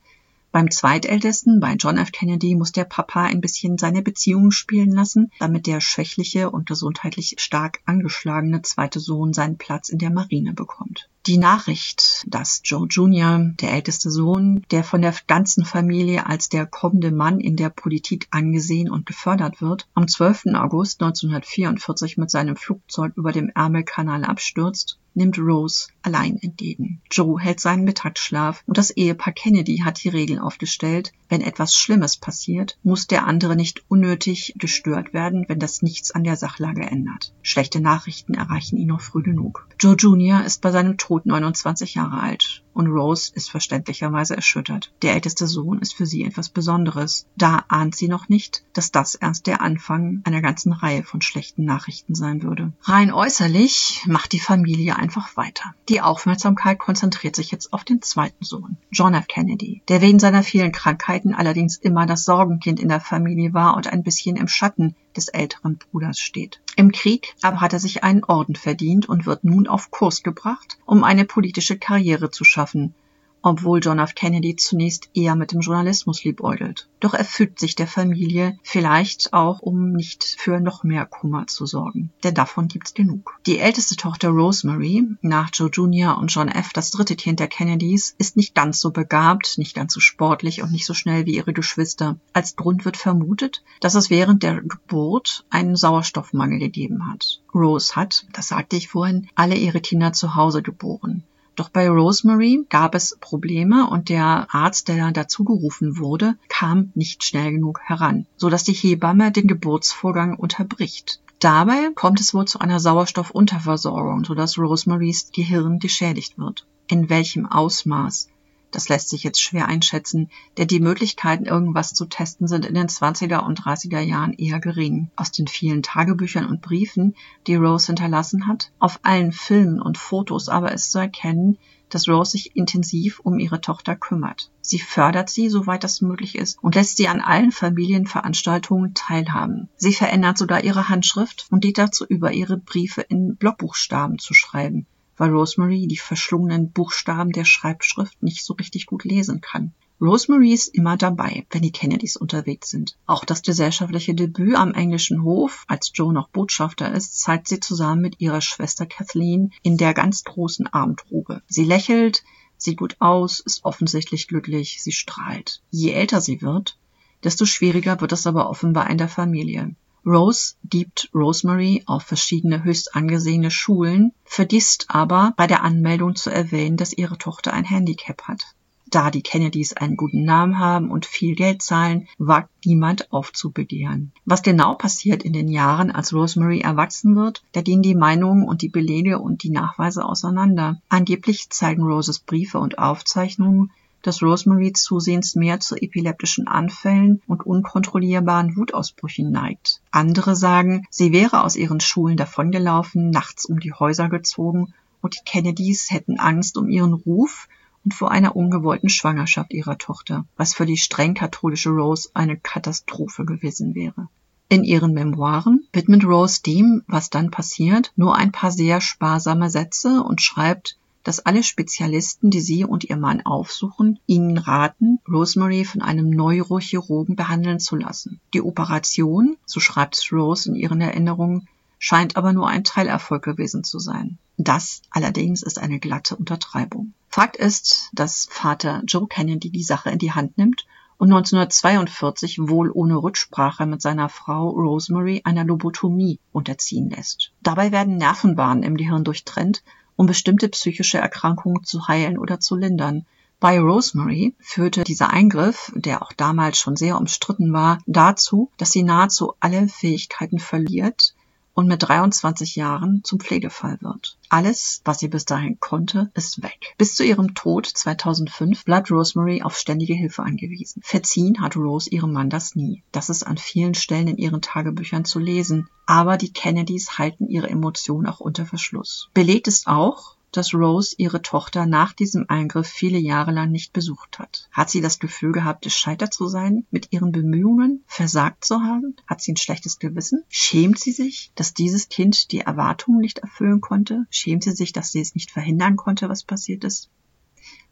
Beim Zweitältesten, bei John F. Kennedy, muss der Papa ein bisschen seine Beziehungen spielen lassen, damit der schwächliche und gesundheitlich stark angeschlagene zweite Sohn seinen Platz in der Marine bekommt. Die Nachricht, dass Joe Junior, der älteste Sohn, der von der ganzen Familie als der kommende Mann in der Politik angesehen und gefördert wird, am zwölften August neunzehnhundertvierundvierzig mit seinem Flugzeug über dem Ärmelkanal abstürzt, nimmt Rose allein entgegen. Joe hält seinen Mittagsschlaf und das Ehepaar Kennedy hat die Regel aufgestellt: Wenn etwas Schlimmes passiert, muss der andere nicht unnötig gestört werden, wenn das nichts an der Sachlage ändert. Schlechte Nachrichten erreichen ihn noch früh genug. Joe Junior ist bei seinem Tod neunundzwanzig Jahre alt und Rose ist verständlicherweise erschüttert. Der älteste Sohn ist für sie etwas Besonderes. Da ahnt sie noch nicht, dass das erst der Anfang einer ganzen Reihe von schlechten Nachrichten sein würde. Rein äußerlich macht die Familie einfach weiter. Die Aufmerksamkeit konzentriert sich jetzt auf den zweiten Sohn, John F. Kennedy, der wegen seiner vielen Krankheiten allerdings immer das Sorgenkind in der Familie war und ein bisschen im Schatten des älteren Bruders steht. Im Krieg aber hat er sich einen Orden verdient und wird nun auf Kurs gebracht, um eine politische Karriere zu schaffen, obwohl John F. Kennedy zunächst eher mit dem Journalismus liebäugelt. Doch er fügt sich der Familie, vielleicht auch, um nicht für noch mehr Kummer zu sorgen. Denn davon gibt's genug. Die älteste Tochter Rosemary, nach Joe Junior und John F., das dritte Kind der Kennedys, ist nicht ganz so begabt, nicht ganz so sportlich und nicht so schnell wie ihre Geschwister. Als Grund wird vermutet, dass es während der Geburt einen Sauerstoffmangel gegeben hat. Rose hat, das sagte ich vorhin, alle ihre Kinder zu Hause geboren. Doch bei Rosemary gab es Probleme und der Arzt, der dazugerufen wurde, kam nicht schnell genug heran, sodass die Hebamme den Geburtsvorgang unterbricht. Dabei kommt es wohl zu einer Sauerstoffunterversorgung, sodass Rosemarys Gehirn geschädigt wird. In welchem Ausmaß? Das lässt sich jetzt schwer einschätzen, denn die Möglichkeiten, irgendwas zu testen, sind in den zwanziger und dreißiger Jahren eher gering. Aus den vielen Tagebüchern und Briefen, die Rose hinterlassen hat, auf allen Filmen und Fotos aber ist zu erkennen, dass Rose sich intensiv um ihre Tochter kümmert. Sie fördert sie, soweit das möglich ist, und lässt sie an allen Familienveranstaltungen teilhaben. Sie verändert sogar ihre Handschrift und geht dazu über, ihre Briefe in Blockbuchstaben zu schreiben, weil Rosemary die verschlungenen Buchstaben der Schreibschrift nicht so richtig gut lesen kann. Rosemary ist immer dabei, wenn die Kennedys unterwegs sind. Auch das gesellschaftliche Debüt am englischen Hof, als Joe noch Botschafter ist, zeigt sie zusammen mit ihrer Schwester Kathleen in der ganz großen Abendrobe. Sie lächelt, sieht gut aus, ist offensichtlich glücklich, sie strahlt. Je älter sie wird, desto schwieriger wird es aber offenbar in der Familie. Rose gibt Rosemary auf verschiedene höchst angesehene Schulen, vergisst aber bei der Anmeldung zu erwähnen, dass ihre Tochter ein Handicap hat. Da die Kennedys einen guten Namen haben und viel Geld zahlen, wagt niemand aufzubegehren. Was genau passiert in den Jahren, als Rosemary erwachsen wird, da gehen die Meinungen und die Belege und die Nachweise auseinander. Angeblich zeigen Roses Briefe und Aufzeichnungen, dass Rosemary zusehends mehr zu epileptischen Anfällen und unkontrollierbaren Wutausbrüchen neigt. Andere sagen, sie wäre aus ihren Schulen davongelaufen, nachts um die Häuser gezogen und die Kennedys hätten Angst um ihren Ruf und vor einer ungewollten Schwangerschaft ihrer Tochter, was für die streng katholische Rose eine Katastrophe gewesen wäre. In ihren Memoiren widmet Rose dem, was dann passiert, nur ein paar sehr sparsame Sätze und schreibt, dass alle Spezialisten, die sie und ihr Mann aufsuchen, ihnen raten, Rosemary von einem Neurochirurgen behandeln zu lassen. Die Operation, so schreibt Rose in ihren Erinnerungen, scheint aber nur ein Teilerfolg gewesen zu sein. Das allerdings ist eine glatte Untertreibung. Fakt ist, dass Vater Joe Kennedy die Sache in die Hand nimmt und neunzehnhundertzweiundvierzig wohl ohne Rücksprache mit seiner Frau Rosemary einer Lobotomie unterziehen lässt. Dabei werden Nervenbahnen im Gehirn durchtrennt, um bestimmte psychische Erkrankungen zu heilen oder zu lindern. Bei Rosemary führte dieser Eingriff, der auch damals schon sehr umstritten war, dazu, dass sie nahezu alle Fähigkeiten verliert und mit dreiundzwanzig Jahren zum Pflegefall wird. Alles, was sie bis dahin konnte, ist weg. Bis zu ihrem Tod zweitausendfünf bleibt Rosemary auf ständige Hilfe angewiesen. Verziehen hat Rose ihrem Mann das nie. Das ist an vielen Stellen in ihren Tagebüchern zu lesen. Aber die Kennedys halten ihre Emotionen auch unter Verschluss. Belegt ist auch, dass Rose ihre Tochter nach diesem Eingriff viele Jahre lang nicht besucht hat. Hat sie das Gefühl gehabt, gescheitert zu sein, mit ihren Bemühungen versagt zu haben? Hat sie ein schlechtes Gewissen? Schämt sie sich, dass dieses Kind die Erwartungen nicht erfüllen konnte? Schämt sie sich, dass sie es nicht verhindern konnte, was passiert ist?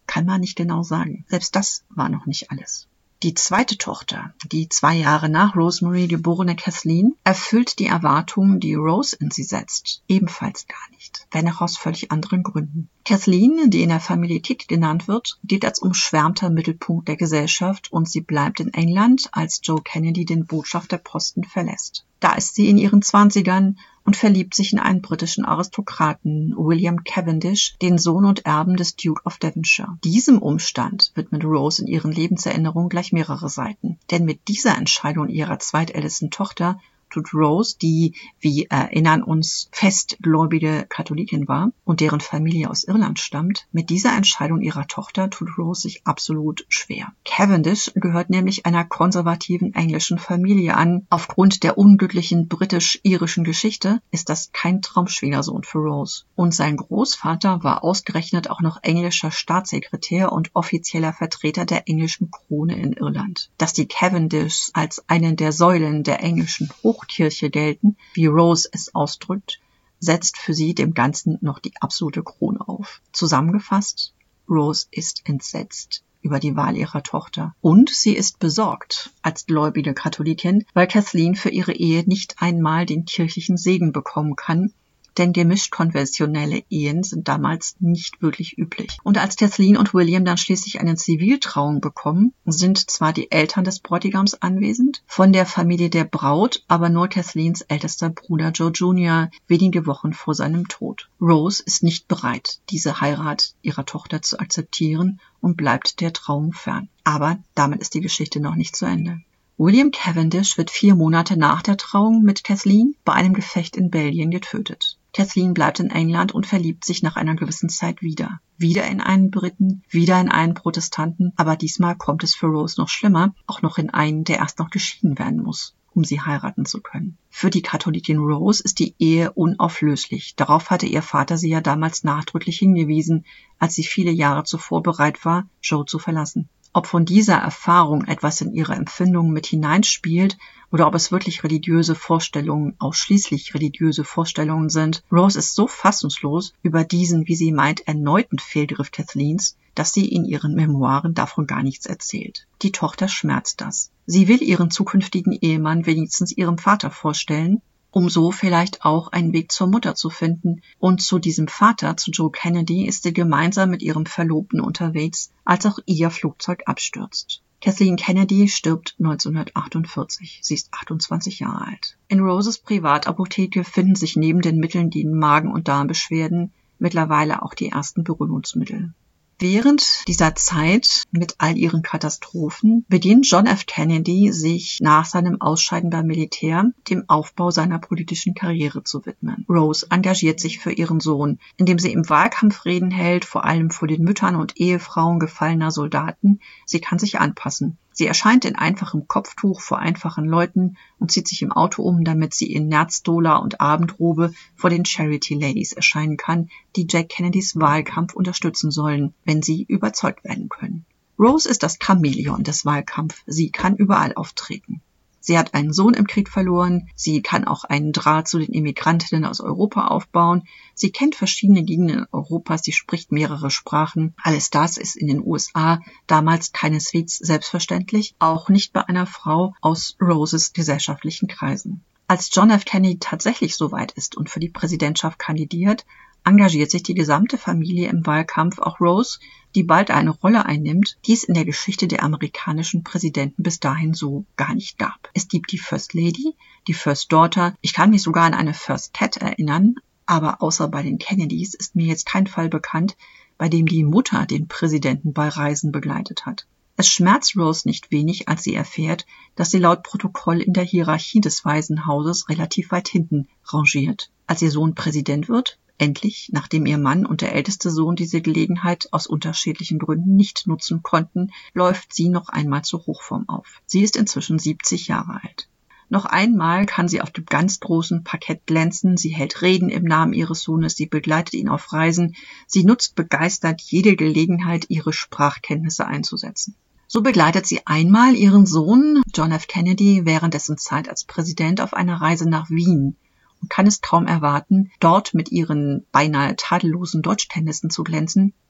Kann man nicht genau sagen. Selbst das war noch nicht alles. Die zweite Tochter, die zwei Jahre nach Rosemary geborene Kathleen, erfüllt die Erwartungen, die Rose in sie setzt, ebenfalls gar nicht, wenn auch aus völlig anderen Gründen. Kathleen, die in der Familie Kit genannt wird, gilt als umschwärmter Mittelpunkt der Gesellschaft und sie bleibt in England, als Joe Kennedy den Botschafterposten verlässt. Da ist sie in ihren Zwanzigern und verliebt sich in einen britischen Aristokraten, William Cavendish, den Sohn und Erben des Duke of Devonshire. Diesem Umstand widmet Rose in ihren Lebenserinnerungen gleich mehrere Seiten. Denn mit dieser Entscheidung ihrer zweitältesten Tochter tut Rose, die, wie erinnern uns, festgläubige Katholikin war und deren Familie aus Irland stammt, mit dieser Entscheidung ihrer Tochter tut Rose sich absolut schwer. Cavendish gehört nämlich einer konservativen englischen Familie an. Aufgrund der unglücklichen britisch-irischen Geschichte ist das kein Traumschwiegersohn für Rose. Und sein Großvater war ausgerechnet auch noch englischer Staatssekretär und offizieller Vertreter der englischen Krone in Irland. Dass die Cavendishs als eine der Säulen der englischen Hochkirche gelten, wie Rose es ausdrückt, setzt für sie dem Ganzen noch die absolute Krone auf. Zusammengefasst, Rose ist entsetzt über die Wahl ihrer Tochter. Und sie ist besorgt als gläubige Katholikin, weil Kathleen für ihre Ehe nicht einmal den kirchlichen Segen bekommen kann, denn gemischt konventionelle Ehen sind damals nicht wirklich üblich. Und als Kathleen und William dann schließlich eine Ziviltrauung bekommen, sind zwar die Eltern des Bräutigams anwesend, von der Familie der Braut aber nur Kathleens ältester Bruder Joe Junior wenige Wochen vor seinem Tod. Rose ist nicht bereit, diese Heirat ihrer Tochter zu akzeptieren und bleibt der Trauung fern. Aber damit ist die Geschichte noch nicht zu Ende. William Cavendish wird vier Monate nach der Trauung mit Kathleen bei einem Gefecht in Belgien getötet. Kathleen bleibt in England und verliebt sich nach einer gewissen Zeit wieder. Wieder in einen Briten, wieder in einen Protestanten, aber diesmal kommt es für Rose noch schlimmer, auch noch in einen, der erst noch geschieden werden muss, um sie heiraten zu können. Für die Katholikin Rose ist die Ehe unauflöslich. Darauf hatte ihr Vater sie ja damals nachdrücklich hingewiesen, als sie viele Jahre zuvor bereit war, Joe zu verlassen. Ob von dieser Erfahrung etwas in ihre Empfindungen mit hineinspielt oder ob es wirklich religiöse Vorstellungen, ausschließlich religiöse Vorstellungen sind, Rose ist so fassungslos über diesen, wie sie meint, erneuten Fehlgriff Kathleens, dass sie in ihren Memoiren davon gar nichts erzählt. Die Tochter schmerzt das. Sie will ihren zukünftigen Ehemann wenigstens ihrem Vater vorstellen, um so vielleicht auch einen Weg zur Mutter zu finden. Und zu diesem Vater, zu Joe Kennedy, ist sie gemeinsam mit ihrem Verlobten unterwegs, als auch ihr Flugzeug abstürzt. Kathleen Kennedy stirbt neunzehnhundertachtundvierzig. Sie ist achtundzwanzig Jahre alt. In Roses Privatapotheke finden sich neben den Mitteln gegen Magen- und Darmbeschwerden mittlerweile auch die ersten Beruhigungsmittel. Während dieser Zeit mit all ihren Katastrophen beginnt John F. Kennedy, sich nach seinem Ausscheiden beim Militär dem Aufbau seiner politischen Karriere zu widmen. Rose engagiert sich für ihren Sohn, indem sie im Wahlkampf Reden hält, vor allem vor den Müttern und Ehefrauen gefallener Soldaten. Sie kann sich anpassen. Sie erscheint in einfachem Kopftuch vor einfachen Leuten und zieht sich im Auto um, damit sie in Nerzdola und Abendrobe vor den Charity Ladies erscheinen kann, die Jack Kennedys Wahlkampf unterstützen sollen, wenn sie überzeugt werden können. Rose ist das Chamäleon des Wahlkampfs. Sie kann überall auftreten. Sie hat einen Sohn im Krieg verloren, sie kann auch einen Draht zu den Immigrantinnen aus Europa aufbauen, sie kennt verschiedene Gegenden Europas, sie spricht mehrere Sprachen. Alles das ist in den U S A damals keineswegs selbstverständlich, auch nicht bei einer Frau aus Roses gesellschaftlichen Kreisen. Als John F. Kennedy tatsächlich so weit ist und für die Präsidentschaft kandidiert, engagiert sich die gesamte Familie im Wahlkampf, auch Rose, die bald eine Rolle einnimmt, die es in der Geschichte der amerikanischen Präsidenten bis dahin so gar nicht gab. Es gibt die First Lady, die First Daughter, ich kann mich sogar an eine First Cat erinnern, aber außer bei den Kennedys ist mir jetzt kein Fall bekannt, bei dem die Mutter den Präsidenten bei Reisen begleitet hat. Es schmerzt Rose nicht wenig, als sie erfährt, dass sie laut Protokoll in der Hierarchie des Waisenhauses relativ weit hinten rangiert. Als ihr Sohn Präsident wird, endlich, nachdem ihr Mann und der älteste Sohn diese Gelegenheit aus unterschiedlichen Gründen nicht nutzen konnten, läuft sie noch einmal zur Hochform auf. Sie ist inzwischen siebzig Jahre alt. Noch einmal kann sie auf dem ganz großen Parkett glänzen, sie hält Reden im Namen ihres Sohnes, sie begleitet ihn auf Reisen, sie nutzt begeistert jede Gelegenheit, ihre Sprachkenntnisse einzusetzen. So begleitet sie einmal ihren Sohn, John F. Kennedy, während dessen Zeit als Präsident auf einer Reise nach Wien und kann es kaum erwarten, dort mit ihren beinahe tadellosen Deutschkenntnissen zu glänzen,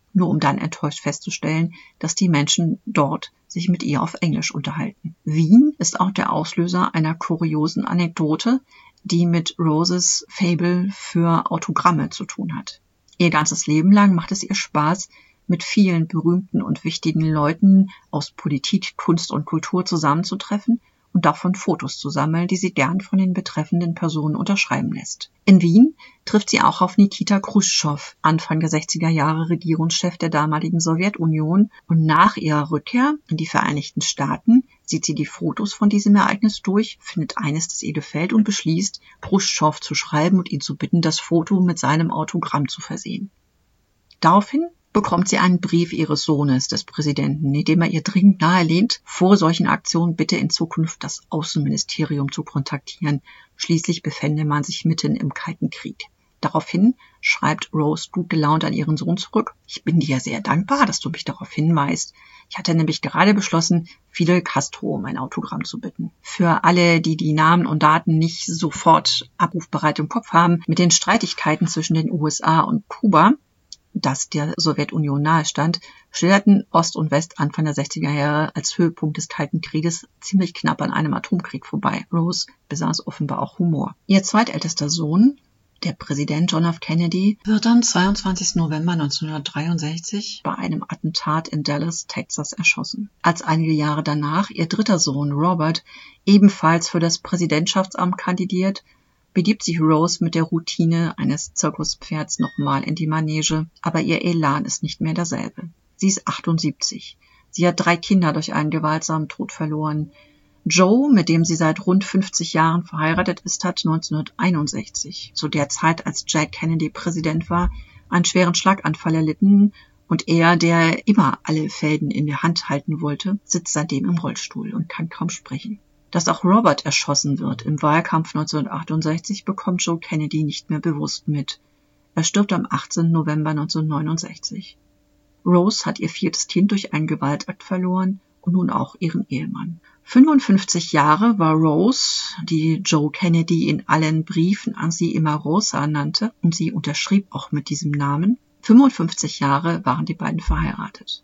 nur um dann enttäuscht festzustellen, dass die Menschen dort sich mit ihr auf Englisch unterhalten. Wien ist auch der Auslöser einer kuriosen Anekdote, die mit Roses Faible für Autogramme zu tun hat. Ihr ganzes Leben lang macht es ihr Spaß, mit vielen berühmten und wichtigen Leuten aus Politik, Kunst und Kultur zusammenzutreffen und davon Fotos zu sammeln, die sie gern von den betreffenden Personen unterschreiben lässt. In Wien trifft sie auch auf Nikita Chruschtschow, Anfang der sechziger Jahre Regierungschef der damaligen Sowjetunion, und nach ihrer Rückkehr in die Vereinigten Staaten sieht sie die Fotos von diesem Ereignis durch, findet eines, das ihr gefällt und beschließt, Chruschtschow zu schreiben und ihn zu bitten, das Foto mit seinem Autogramm zu versehen. Daraufhin bekommt sie einen Brief ihres Sohnes, des Präsidenten, in dem er ihr dringend nahelehnt, vor solchen Aktionen bitte in Zukunft das Außenministerium zu kontaktieren. Schließlich befände man sich mitten im Kalten Krieg. Daraufhin schreibt Rose gut gelaunt an ihren Sohn zurück: Ich bin dir sehr dankbar, dass du mich darauf hinweist. Ich hatte nämlich gerade beschlossen, Fidel Castro um ein Autogramm zu bitten. Für alle, die die Namen und Daten nicht sofort abrufbereit im Kopf haben, mit den Streitigkeiten zwischen den U S A und Kuba, das der Sowjetunion nahestand, schilderten Ost und West Anfang der sechziger Jahre als Höhepunkt des Kalten Krieges ziemlich knapp an einem Atomkrieg vorbei. Rose besaß offenbar auch Humor. Ihr zweitältester Sohn, der Präsident John F. Kennedy, wird am zweiundzwanzigsten November neunzehnhundertdreiundsechzig bei einem Attentat in Dallas, Texas, erschossen. Als einige Jahre danach ihr dritter Sohn Robert ebenfalls für das Präsidentschaftsamt kandidiert, begibt sich Rose mit der Routine eines Zirkuspferds nochmal in die Manege, aber ihr Elan ist nicht mehr derselbe. Sie ist achtundsiebzig. Sie hat drei Kinder durch einen gewaltsamen Tod verloren. Joe, mit dem sie seit rund fünfzig Jahren verheiratet ist, hat neunzehnhunderteinundsechzig, zu der Zeit, als Jack Kennedy Präsident war, einen schweren Schlaganfall erlitten, und er, der immer alle Fäden in der Hand halten wollte, sitzt seitdem im Rollstuhl und kann kaum sprechen. Dass auch Robert erschossen wird im Wahlkampf neunzehnhundertachtundsechzig, bekommt Joe Kennedy nicht mehr bewusst mit. Er stirbt am achtzehnten November neunzehnhundertneunundsechzig. Rose hat ihr viertes Kind durch einen Gewaltakt verloren und nun auch ihren Ehemann. fünfundfünfzig Jahre war Rose, die Joe Kennedy in allen Briefen an sie immer Rosa nannte, und sie unterschrieb auch mit diesem Namen. fünfundfünfzig Jahre waren die beiden verheiratet.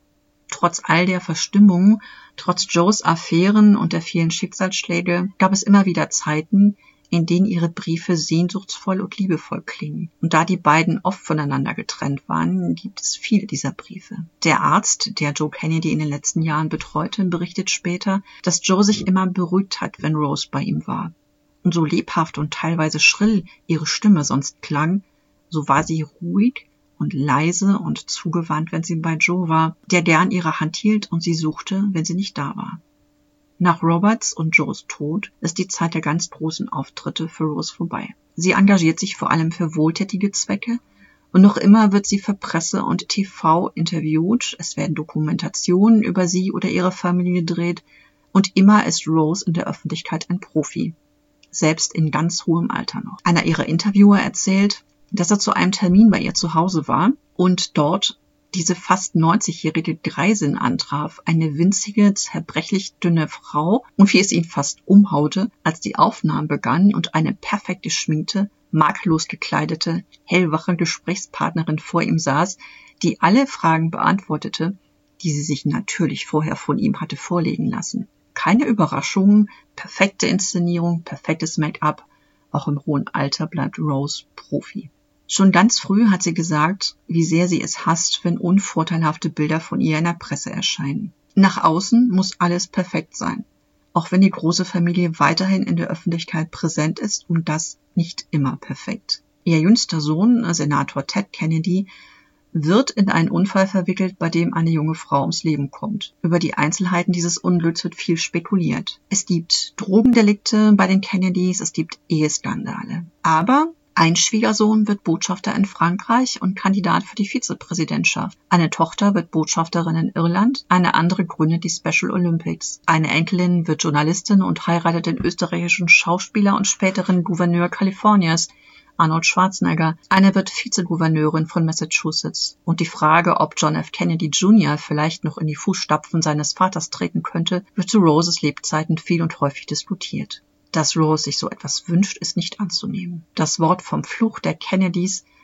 Trotz all der Verstimmung, trotz Joes Affären und der vielen Schicksalsschläge gab es immer wieder Zeiten, in denen ihre Briefe sehnsuchtsvoll und liebevoll klingen. Und da die beiden oft voneinander getrennt waren, gibt es viele dieser Briefe. Der Arzt, der Joe Kennedy in den letzten Jahren betreute, berichtet später, dass Joe sich immer beruhigt hat, wenn Rose bei ihm war. Und so lebhaft und teilweise schrill ihre Stimme sonst klang, so war sie ruhig und leise und zugewandt, wenn sie bei Joe war, der gern ihre Hand hielt und sie suchte, wenn sie nicht da war. Nach Roberts und Joes Tod ist die Zeit der ganz großen Auftritte für Rose vorbei. Sie engagiert sich vor allem für wohltätige Zwecke und noch immer wird sie für Presse und T V interviewt, es werden Dokumentationen über sie oder ihre Familie gedreht und immer ist Rose in der Öffentlichkeit ein Profi, selbst in ganz hohem Alter noch. Einer ihrer Interviewer erzählt, dass er zu einem Termin bei ihr zu Hause war und dort diese fast neunzigjährige Greisin antraf, eine winzige, zerbrechlich dünne Frau, und wie es ihn fast umhaute, als die Aufnahmen begannen und eine perfekt geschminkte, makellos gekleidete, hellwache Gesprächspartnerin vor ihm saß, die alle Fragen beantwortete, die sie sich natürlich vorher von ihm hatte vorlegen lassen. Keine Überraschungen, perfekte Inszenierung, perfektes Make-up, auch im hohen Alter bleibt Rose Profi. Schon ganz früh hat sie gesagt, wie sehr sie es hasst, wenn unvorteilhafte Bilder von ihr in der Presse erscheinen. Nach außen muss alles perfekt sein, auch wenn die große Familie weiterhin in der Öffentlichkeit präsent ist und das nicht immer perfekt. Ihr jüngster Sohn, Senator Ted Kennedy, wird in einen Unfall verwickelt, bei dem eine junge Frau ums Leben kommt. Über die Einzelheiten dieses Unglücks wird viel spekuliert. Es gibt Drogendelikte bei den Kennedys, es gibt Eheskandale. Aber ein Schwiegersohn wird Botschafter in Frankreich und Kandidat für die Vizepräsidentschaft. Eine Tochter wird Botschafterin in Irland, eine andere gründet die Special Olympics. Eine Enkelin wird Journalistin und heiratet den österreichischen Schauspieler und späteren Gouverneur Kaliforniens, Arnold Schwarzenegger. Eine wird Vizegouverneurin von Massachusetts. Und die Frage, ob John F. Kennedy Junior vielleicht noch in die Fußstapfen seines Vaters treten könnte, wird zu Roses Lebzeiten viel und häufig diskutiert. Dass Rose sich so etwas wünscht, ist nicht anzunehmen. Das Wort vom Fluch der Kennedys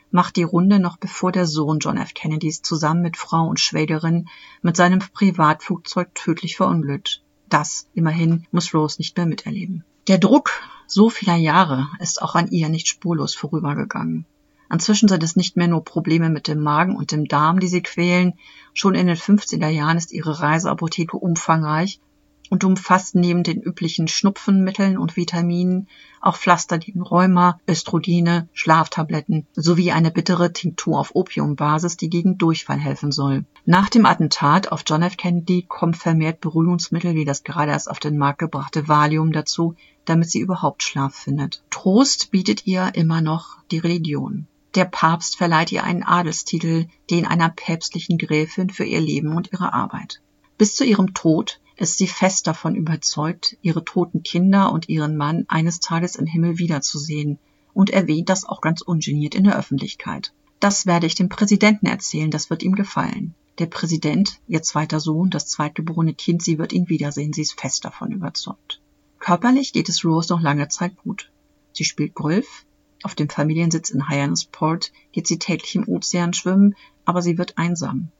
macht die Runde, noch bevor der Sohn John F. Kennedys zusammen mit Frau und Schwägerin mit seinem Privatflugzeug tödlich verunglückt. Das, immerhin, muss Rose nicht mehr miterleben. Der Druck so vieler Jahre ist auch an ihr nicht spurlos vorübergegangen. Inzwischen sind es nicht mehr nur Probleme mit dem Magen und dem Darm, die sie quälen. Schon in den fünfziger Jahren ist ihre Reiseapotheke umfangreich und umfasst neben den üblichen Schnupfenmitteln und Vitaminen auch Pflaster gegen Rheuma, Östrogene, Schlaftabletten sowie eine bittere Tinktur auf Opiumbasis, die gegen Durchfall helfen soll. Nach dem Attentat auf John F. Kennedy kommen vermehrt Beruhigungsmittel wie das gerade erst auf den Markt gebrachte Valium dazu, damit sie überhaupt Schlaf findet. Trost bietet ihr immer noch die Religion. Der Papst verleiht ihr einen Adelstitel, den einer päpstlichen Gräfin, für ihr Leben und ihre Arbeit. Bis zu ihrem Tod ist sie fest davon überzeugt, ihre toten Kinder und ihren Mann eines Tages im Himmel wiederzusehen und erwähnt das auch ganz ungeniert in der Öffentlichkeit. Das werde ich dem Präsidenten erzählen, das wird ihm gefallen. Der Präsident, ihr zweiter Sohn, das zweitgeborene Kind, sie wird ihn wiedersehen, sie ist fest davon überzeugt. Körperlich geht es Rose noch lange Zeit gut. Sie spielt Golf. Auf dem Familiensitz in Hyannisport geht sie täglich im Ozean schwimmen, aber sie wird einsam.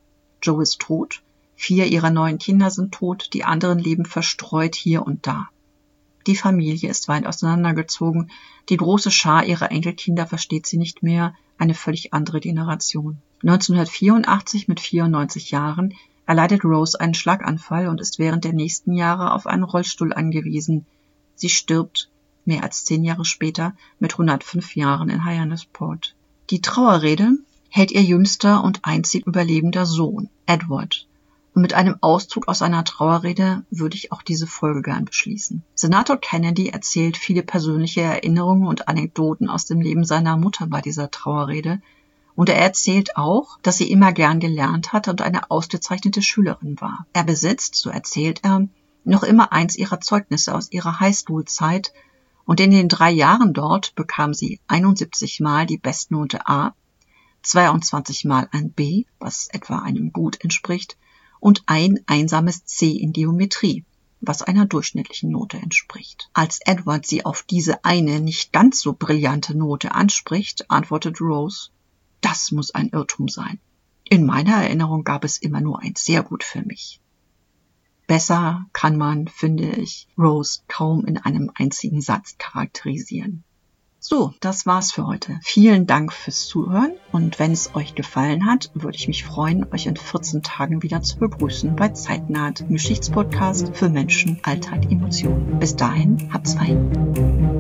Joe ist tot, vier ihrer neun Kinder sind tot, die anderen leben verstreut hier und da. Die Familie ist weit auseinandergezogen, die große Schar ihrer Enkelkinder versteht sie nicht mehr, eine völlig andere Generation. neunzehnhundertvierundachtzig mit vierundneunzig Jahren erleidet Rose einen Schlaganfall und ist während der nächsten Jahre auf einen Rollstuhl angewiesen. Sie stirbt mehr als zehn Jahre später mit hundertfünf Jahren in Hyannisport. Die Trauerrede hält ihr jüngster und einzig überlebender Sohn, Edward. Und mit einem Auszug aus seiner Trauerrede würde ich auch diese Folge gern beschließen. Senator Kennedy erzählt viele persönliche Erinnerungen und Anekdoten aus dem Leben seiner Mutter bei dieser Trauerrede. Und er erzählt auch, dass sie immer gern gelernt hat und eine ausgezeichnete Schülerin war. Er besitzt, so erzählt er, noch immer eins ihrer Zeugnisse aus ihrer Highschool-Zeit, und in den drei Jahren dort bekam sie einundsiebzig Mal die Bestnote A, zweiundzwanzig Mal ein B, was etwa einem Gut entspricht, und ein einsames C in Geometrie, was einer durchschnittlichen Note entspricht. Als Edward sie auf diese eine nicht ganz so brillante Note anspricht, antwortet Rose, das muss ein Irrtum sein. In meiner Erinnerung gab es immer nur ein sehr gut für mich. Besser kann man, finde ich, Rose kaum in einem einzigen Satz charakterisieren. So, das war's für heute. Vielen Dank fürs Zuhören und wenn es euch gefallen hat, würde ich mich freuen, euch in vierzehn Tagen wieder zu begrüßen bei Zeitnaht, dem Geschichtspodcast für Menschen, Alltag, Emotionen. Bis dahin, habt's fein.